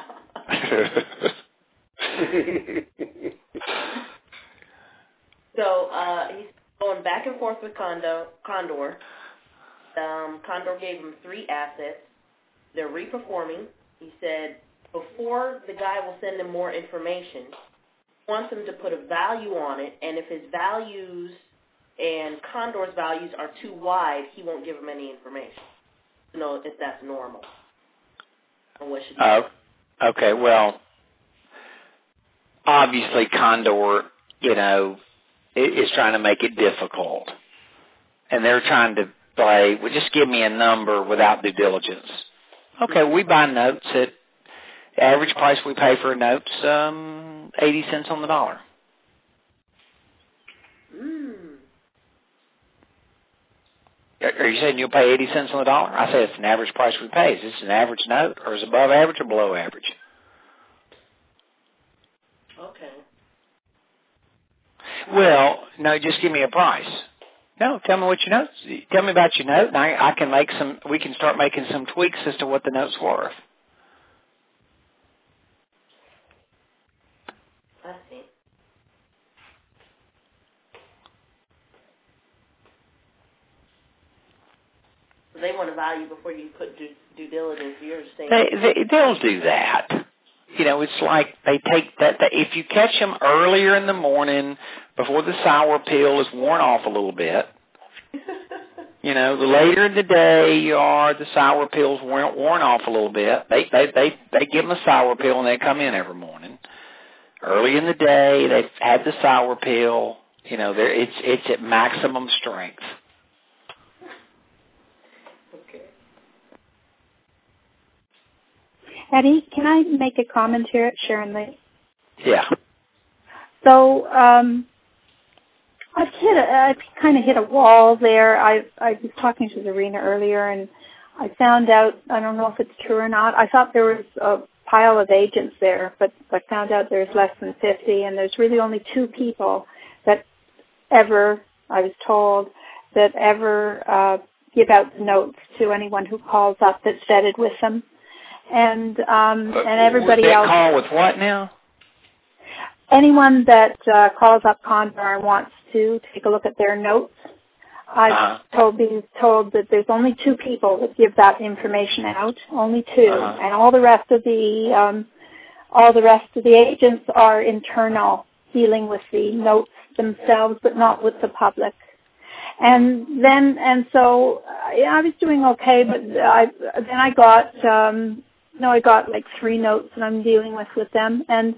So he's going back and forth with Condor. Condor gave him 3 assets. They're reperforming. He said before the guy will send him more information, he wants him to put a value on it, and if his values and Condor's values are too wide, he won't give him any information to know if that's normal. And what should he do? Okay, well, obviously Condor, is trying to make it difficult. And they're trying to play, well, just give me a number without due diligence. Okay, we buy notes at the average price we pay for a note's 80 cents on the dollar. Are you saying you'll pay 80 cents on the dollar? I say it's an average price we pay. Is this an average note, or is it above average or below average? Okay. Well, no, just give me a price. No, tell me what your note. Tell me about your note, and we can start making some tweaks as to what the note's worth. I see. So they want a value before you put due diligence. You're saying they'll do that. It's like they take that. If you catch them earlier in the morning before the sour pill is worn off a little bit, the later in the day you are, the sour pill's worn off a little bit. They give them a sour pill and they come in every morning. Early in the day, they've had the sour pill. It's at maximum strength. Eddie, can I make a comment here? Sharon Lee. Yeah. So I've kind of hit a wall there. I was talking to Serena earlier, and I found out, I don't know if it's true or not, I thought there was a pile of agents there, but I found out there's less than 50, and there's really only 2 people that ever, I was told, that ever give out the notes to anyone who calls up that's vetted with them. And everybody else. Call with what now? Anyone that calls up Condor wants to take a look at their notes. I've been told that there's only 2 people that give that information out, only 2, and all the rest of the agents are internal, dealing with the notes themselves, but not with the public. So I was doing okay, but I got like 3 notes that I'm dealing with them, and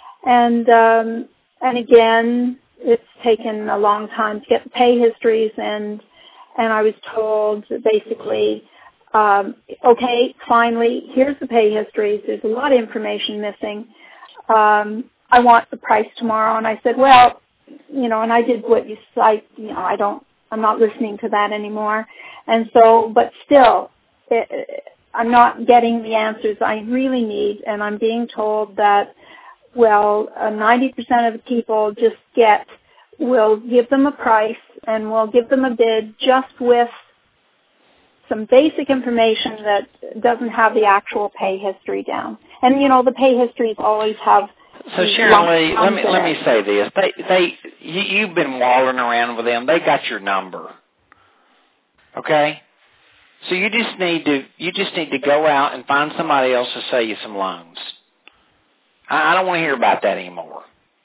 again, it's taken a long time to get the pay histories, and I was told basically, okay, finally, here's the pay histories. There's a lot of information missing. I want the price tomorrow, and I said, well, and I did what you said. I'm not listening to that anymore, and so, but still, I'm not getting the answers I really need, and I'm being told that, well, 90% of the people just we'll give them a price and we'll give them a bid just with some basic information that doesn't have the actual pay history down. And, the pay histories always have. So, Sharon Lee, let me say this. You've been walling around with them. They got your number. Okay? So you just need to go out and find somebody else to sell you some loans. I don't want to hear about that anymore.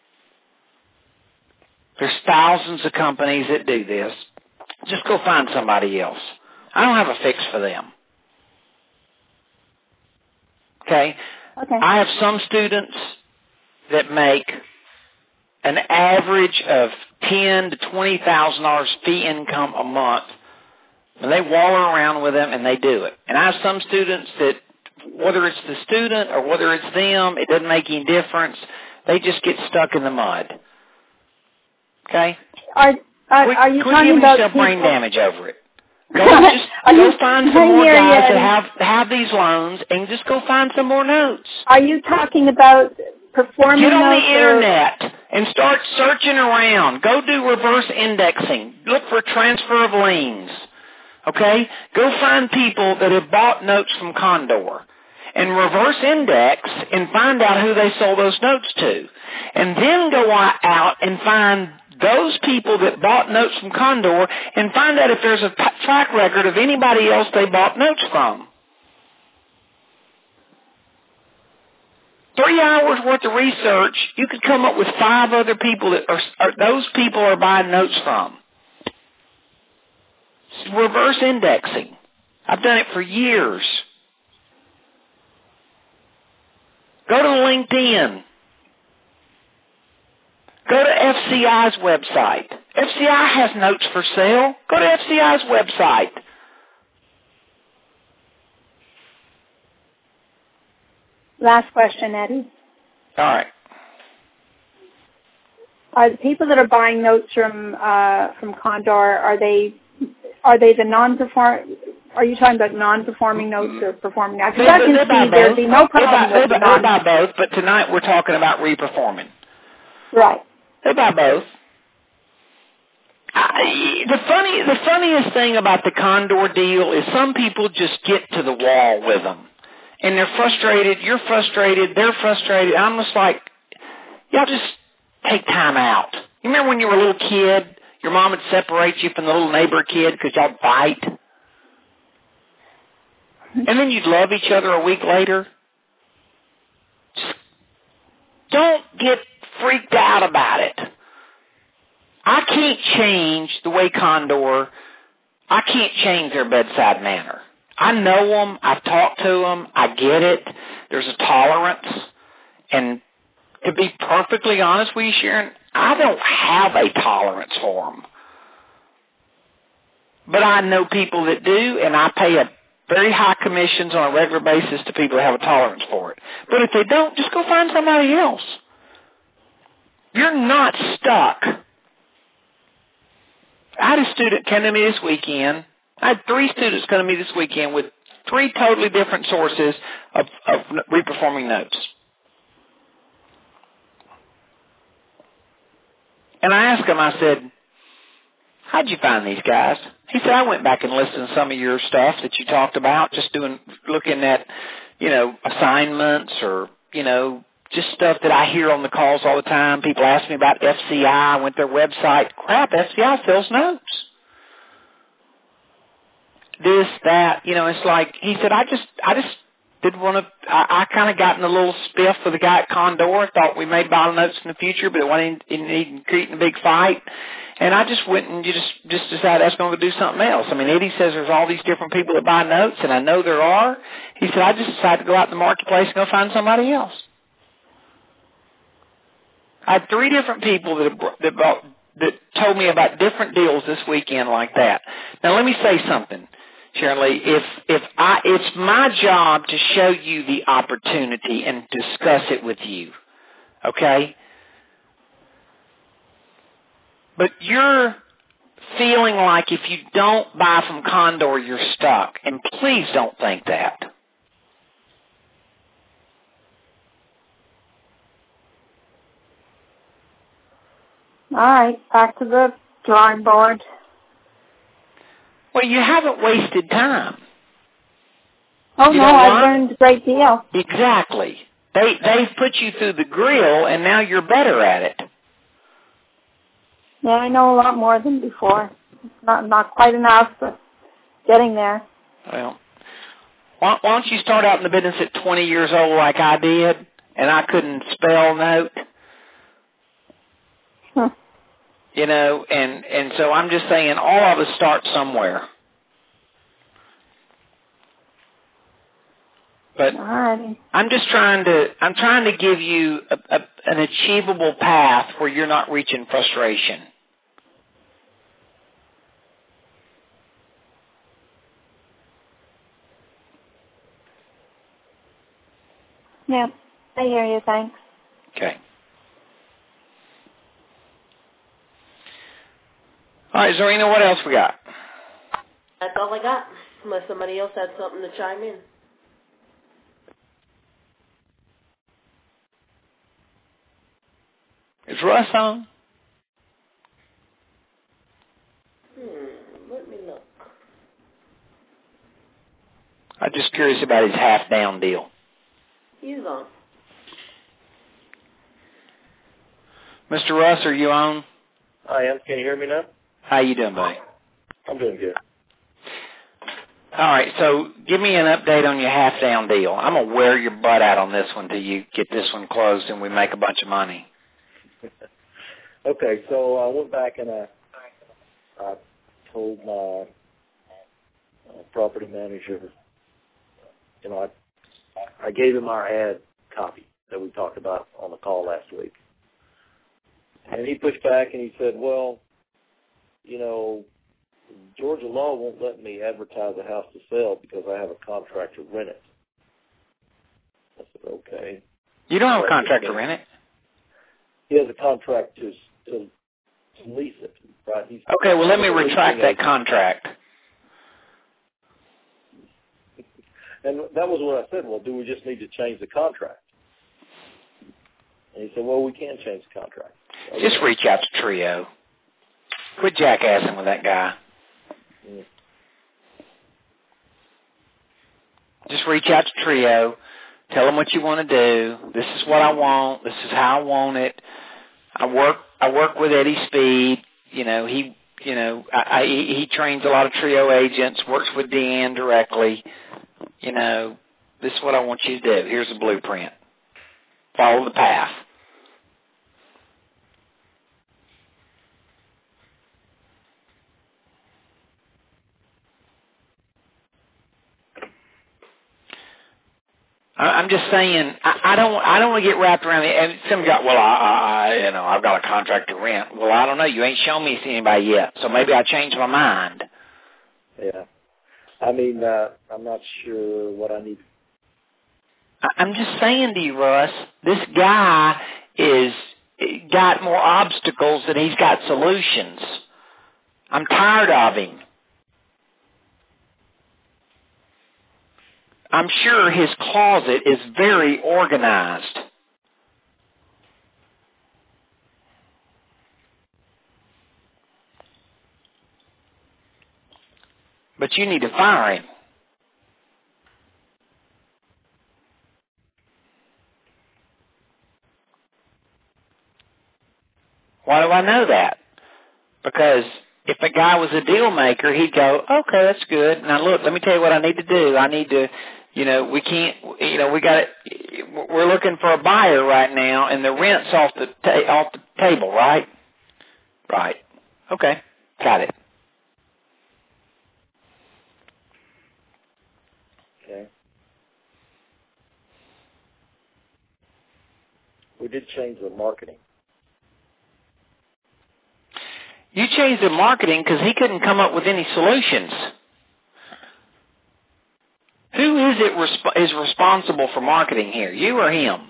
There's thousands of companies that do this. Just go find somebody else. I don't have a fix for them. Okay? I have some students that make an average of $10,000 to $20,000 fee income a month. And they waller around with them, and they do it. And I have some students that, whether it's the student or whether it's them, it doesn't make any difference. They just get stuck in the mud. Okay? Are you talking about yourself brain damage over it? Go find some more guys that have these loans, and just go find some more notes. Are you talking about performing notes? Get on the internet and start searching around. Go do reverse indexing. Look for transfer of liens. Okay? Go find people that have bought notes from Condor and reverse index and find out who they sold those notes to. And then go out and find those people that bought notes from Condor and find out if there's a track record of anybody else they bought notes from. 3 hours worth of research, you could come up with 5 other people that those people are buying notes from. It's reverse indexing. I've done it for years. Go to LinkedIn. Go to FCI's website. FCI has notes for sale. Go to FCI's website. Last question, Eddie. All right. Are the people that are buying notes from Condor, are they the non-perform? Are you talking about non-performing notes or performing notes? Because I can see there'd be no problem with They buy both, but tonight we're talking about reperforming. Right. They buy both. The funniest thing about the Condor deal is some people just get to the wall with them. And they're frustrated, you're frustrated, they're frustrated. I'm just like, y'all just take time out. You remember when you were a little kid, your mom would separate you from the little neighbor kid because y'all fight? And then you'd love each other a week later? Just don't get freaked out about it. I can't change the way Condor, I can't change their bedside manner. I know them. I've talked to them. I get it. There's a tolerance. And to be perfectly honest with you, Sharon, I don't have a tolerance for them. But I know people that do, and I pay a very high commissions on a regular basis to people that have a tolerance for it. But if they don't, just go find somebody else. You're not stuck. I had a student come to me this weekend. I had 3 students come to me this weekend with 3 totally different sources of reperforming notes. And I asked them, I how'd you find these guys? He said, I went back and listened to some of your stuff that you talked about, just looking at, assignments or, just stuff that I hear on the calls all the time. People ask me about FCI. I went to their website. Crap, FCI sells notes. This, that, it's like, he said, I just didn't want to, I kind of got in a little spiff with the guy at Condor, thought we may buy notes in the future, but it wasn't in creating a big fight. And I just went and just decided I was going to do something else. I mean, Eddie says there's all these different people that buy notes, and I know there are. He said, I just decided to go out in the marketplace and go find somebody else. I had 3 different people that told me about different deals this weekend like that. Now, let me say something, Sharon Lee. It's my job to show you the opportunity and discuss it with you, okay? But you're feeling like if you don't buy from Condor, you're stuck. And please don't think that. All right, back to the drawing board. Well, you haven't wasted time. Oh, no, I've learned a great deal. Exactly. They've put you through the grill, and now you're better at it. Yeah, I know a lot more than before. Not quite enough, but getting there. Well, why don't you start out in the business at 20 years old like I did, and I couldn't spell note? And so I'm just saying all of us start somewhere. But I'm trying to give you an achievable path where you're not reaching frustration. Yeah, I hear you, thanks. Okay. All right, Zorina, what else we got? That's all I got, unless somebody else had something to chime in. Is Russ on? Let me look. I'm just curious about his half-down deal. He's on. Mr. Russ, are you on? I am. Can you hear me now? How you doing, buddy? I'm doing good. All right, so give me an update on your half-down deal. I'm going to wear your butt out on this one till you get this one closed and we make a bunch of money. Okay, so I went back and I told my property manager, I gave him our ad copy that we talked about on the call last week. And he pushed back and he said, well, Georgia law won't let me advertise a house to sell because I have a contract to rent it. I said, okay. You don't have a contract to rent it? He has a contract to lease it, right? Okay, well, let me retract that contract. And that was what I said. Well, do we just need to change the contract? And he said, well, we can change the contract. Okay. Just reach out to Trio. Quit jackassing with that guy. Mm. Just reach out to Trio. Tell them what you want to do. This is what I want. This is how I want it. I work with Eddie Speed. He trains a lot of Trio agents. Works with Deanne directly. This is what I want you to do. Here's the blueprint. Follow the path. I'm just saying, I don't want to get wrapped around it. And some guy, well, I've got a contract to rent. Well, I don't know. You ain't shown me anybody yet, so maybe I changed my mind. Yeah. I mean, I'm not sure what I need. I'm just saying to you, Russ, this guy got more obstacles than he's got solutions. I'm tired of him. I'm sure his closet is very organized. But you need to fire him. Why do I know that? Because if a guy was a deal maker, he'd go, okay, that's good. Now look, let me tell you what I need to do. I need to, we can't, we're looking for a buyer right now, and the rent's off the table, right? Right. Okay, got it. Okay. We did change the marketing. You changed the marketing because he couldn't come up with any solutions. Who is responsible for marketing here, you or him?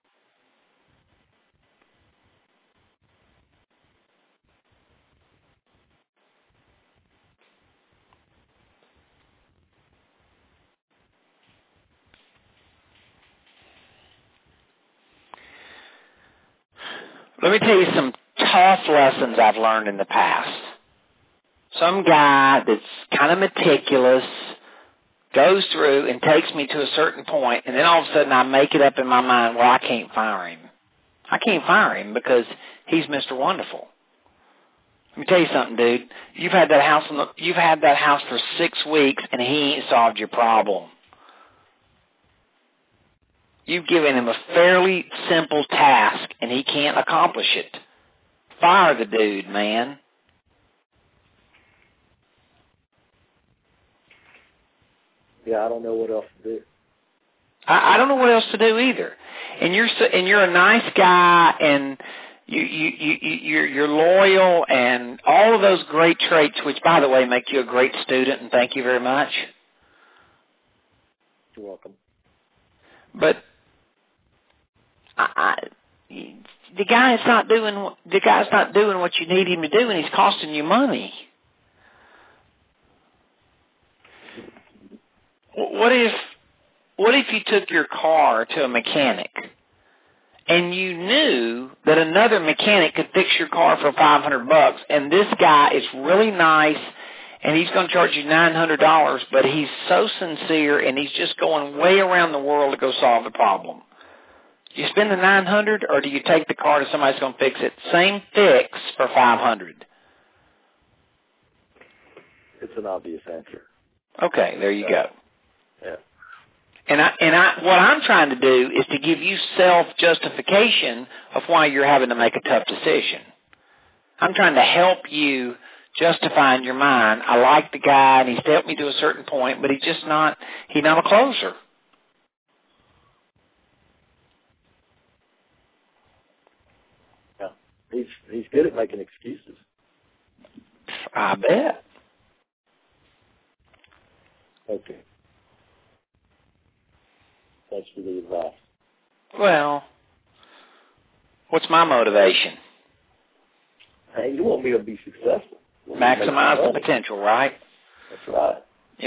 Let me tell you some tough lessons I've learned in the past. Some guy that's kind of meticulous goes through and takes me to a certain point, and then all of a sudden I make it up in my mind, well, I can't fire him. I can't fire him because he's Mr. Wonderful. Let me tell you something, dude. You've had that house for 6 weeks, and he ain't solved your problem. You've given him a fairly simple task, and he can't accomplish it. Fire the dude, man. Yeah, I don't know what else to do. I don't know what else to do either. And you're a nice guy, and you're loyal, and all of those great traits, which, by the way, make you a great student, and thank you very much. You're welcome. But the guy's not doing what you need him to do, and he's costing you money. What if you took your car to a mechanic and you knew that another mechanic could fix your car for $500, and this guy is really nice and he's going to charge you $900, but he's so sincere and he's just going way around the world to go solve the problem? Do you spend the $900, or do you take the car to somebody that's going to fix it? Same fix for $500. It's an obvious answer. Okay, there you go. Yeah. And what I'm trying to do is to give you self-justification of why you're having to make a tough decision. I'm trying to help you justify in your mind, I like the guy and he's helped me to a certain point, but he's not a closer. Yeah. He's good at making excuses. I bet. Okay. Thanks for the advice. Well, what's my motivation? Hey, you want me to be successful. Maximize the potential, right? That's right.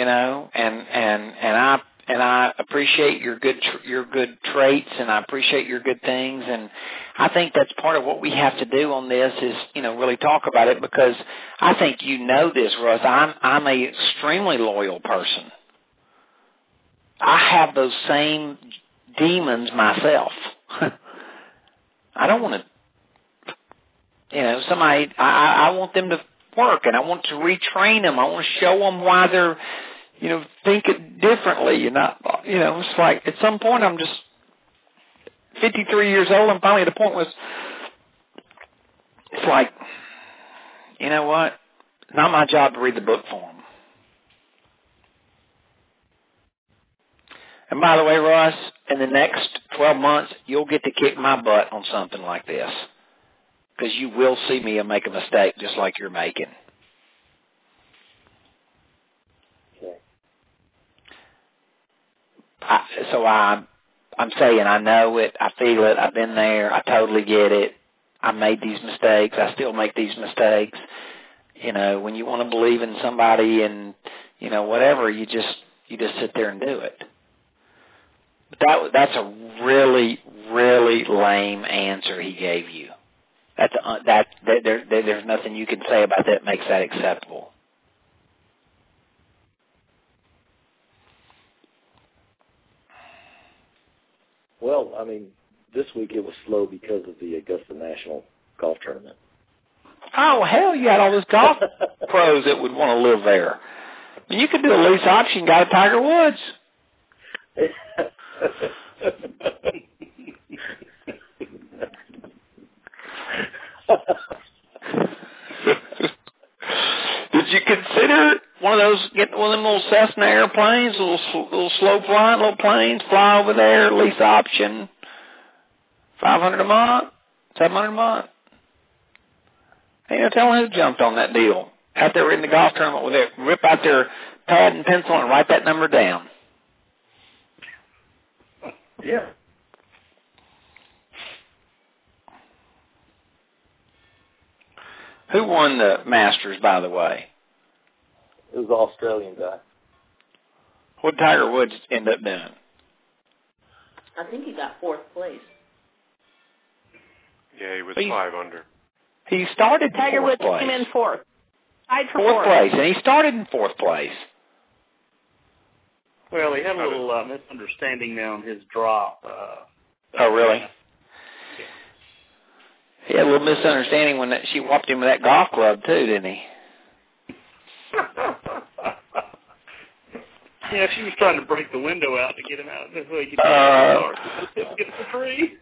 And I appreciate your good traits, and I appreciate your good things, and I think that's part of what we have to do on this is, really talk about it, because I think you know this, Russ. I'm a extremely loyal person. I have those same demons myself. I don't want to, somebody, I want them to work, and I want to retrain them. I want to show them why they're, think it differently. It's like at some point I'm just 53 years old. I'm finally at a point where it's like, you know what? It's not my job to read the book for them. And by the way, Russ, in the next 12 months, you'll get to kick my butt on something like this, because you will see me make a mistake just like you're making. Okay. I'm saying I know it, I feel it, I've been there, I totally get it. I made these mistakes, I still make these mistakes. When you want to believe in somebody and, whatever, you just sit there and do it. But that's a really, really lame answer he gave you. There's nothing you can say about that makes that acceptable. Well, I mean, this week it was slow because of the Augusta National Golf Tournament. Oh, hell, you had all those golf pros that would want to live there. I mean, you could do a lease option, got a Tiger Woods. Did you consider one of those, getting one of them little Cessna airplanes, little slow flying little planes, fly over there, lease option, $500 a month, $700 a month? Ain't no telling who jumped on that deal. Out there in the golf tournament with it, rip out their pad and pencil and write that number down. Yeah. Who won the Masters, by the way? It was an Australian guy. What did Tiger Woods end up doing? I think he got 4th place. Yeah, he was 5 under. He started Tiger fourth Woods place. came in 4th. Tied for Fourth place, and he started in 4th place. Well, he had a little misunderstanding there on his drop. Oh, really? He had a little misunderstanding when she whopped him with that golf club, too, didn't he? Yeah, she was trying to break the window out to get him out so he could get the tree.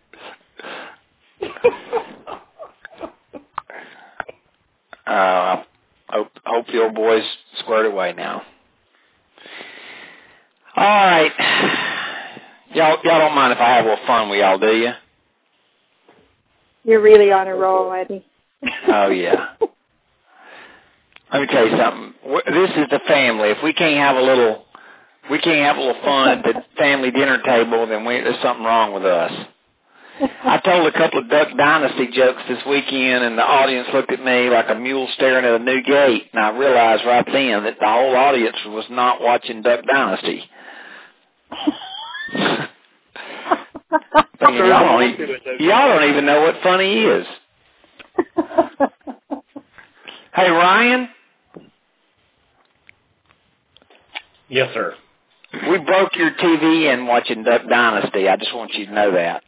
Hope the old boy's squared away now. All right. Y'all don't mind if I have a little fun with y'all, do you? You're really on a roll, Eddie. Oh, yeah. Let me tell you something. This is the family. If we can't have a little fun at the family dinner table, then there's something wrong with us. I told a couple of Duck Dynasty jokes this weekend, and the audience looked at me like a mule staring at a new gate, and I realized right then that the whole audience was not watching Duck Dynasty. Y'all don't even know what funny is. Hey, Ryan? Yes, sir. We broke your TV in watching Duck Dynasty. I just want you to know that.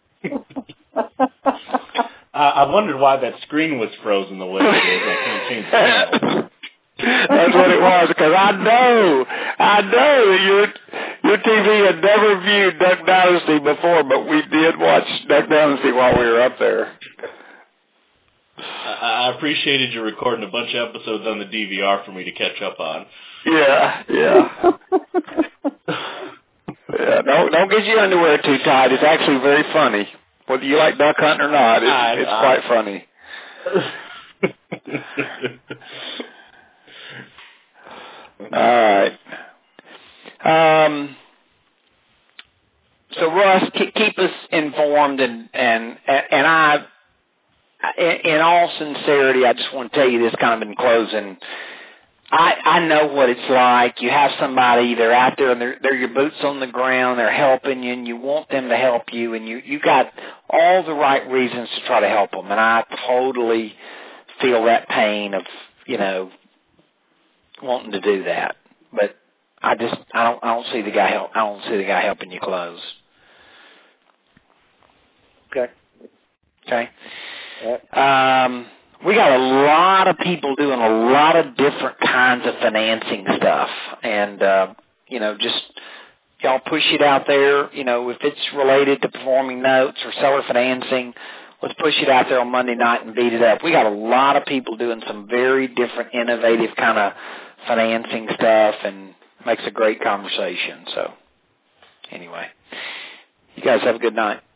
I wondered why that screen was frozen the way it is. I can't change the channel. That's what it was, because I know that your TV had never viewed Duck Dynasty before, but we did watch Duck Dynasty while we were up there. I appreciated you recording a bunch of episodes on the DVR for me to catch up on. Yeah. Yeah, don't get your underwear too tight. It's actually very funny. Whether you like duck hunting or not, it's quite funny. All right. So Russ, keep us informed, and I, in all sincerity, I just want to tell you this kind of in closing. I know what it's like. You have somebody, they're out there and they're your boots on the ground, they're helping you, and you want them to help you, and you got all the right reasons to try to help them. And I totally feel that pain of, wanting to do that. But I don't see the guy helping you close. Okay. We got a lot of people doing a lot of different kinds of financing stuff, and just y'all push it out there. If it's related to performing notes or seller financing, let's push it out there on Monday night and beat it up. We got a lot of people doing some very different, innovative kind of financing stuff, and makes a great conversation. So, anyway, you guys have a good night.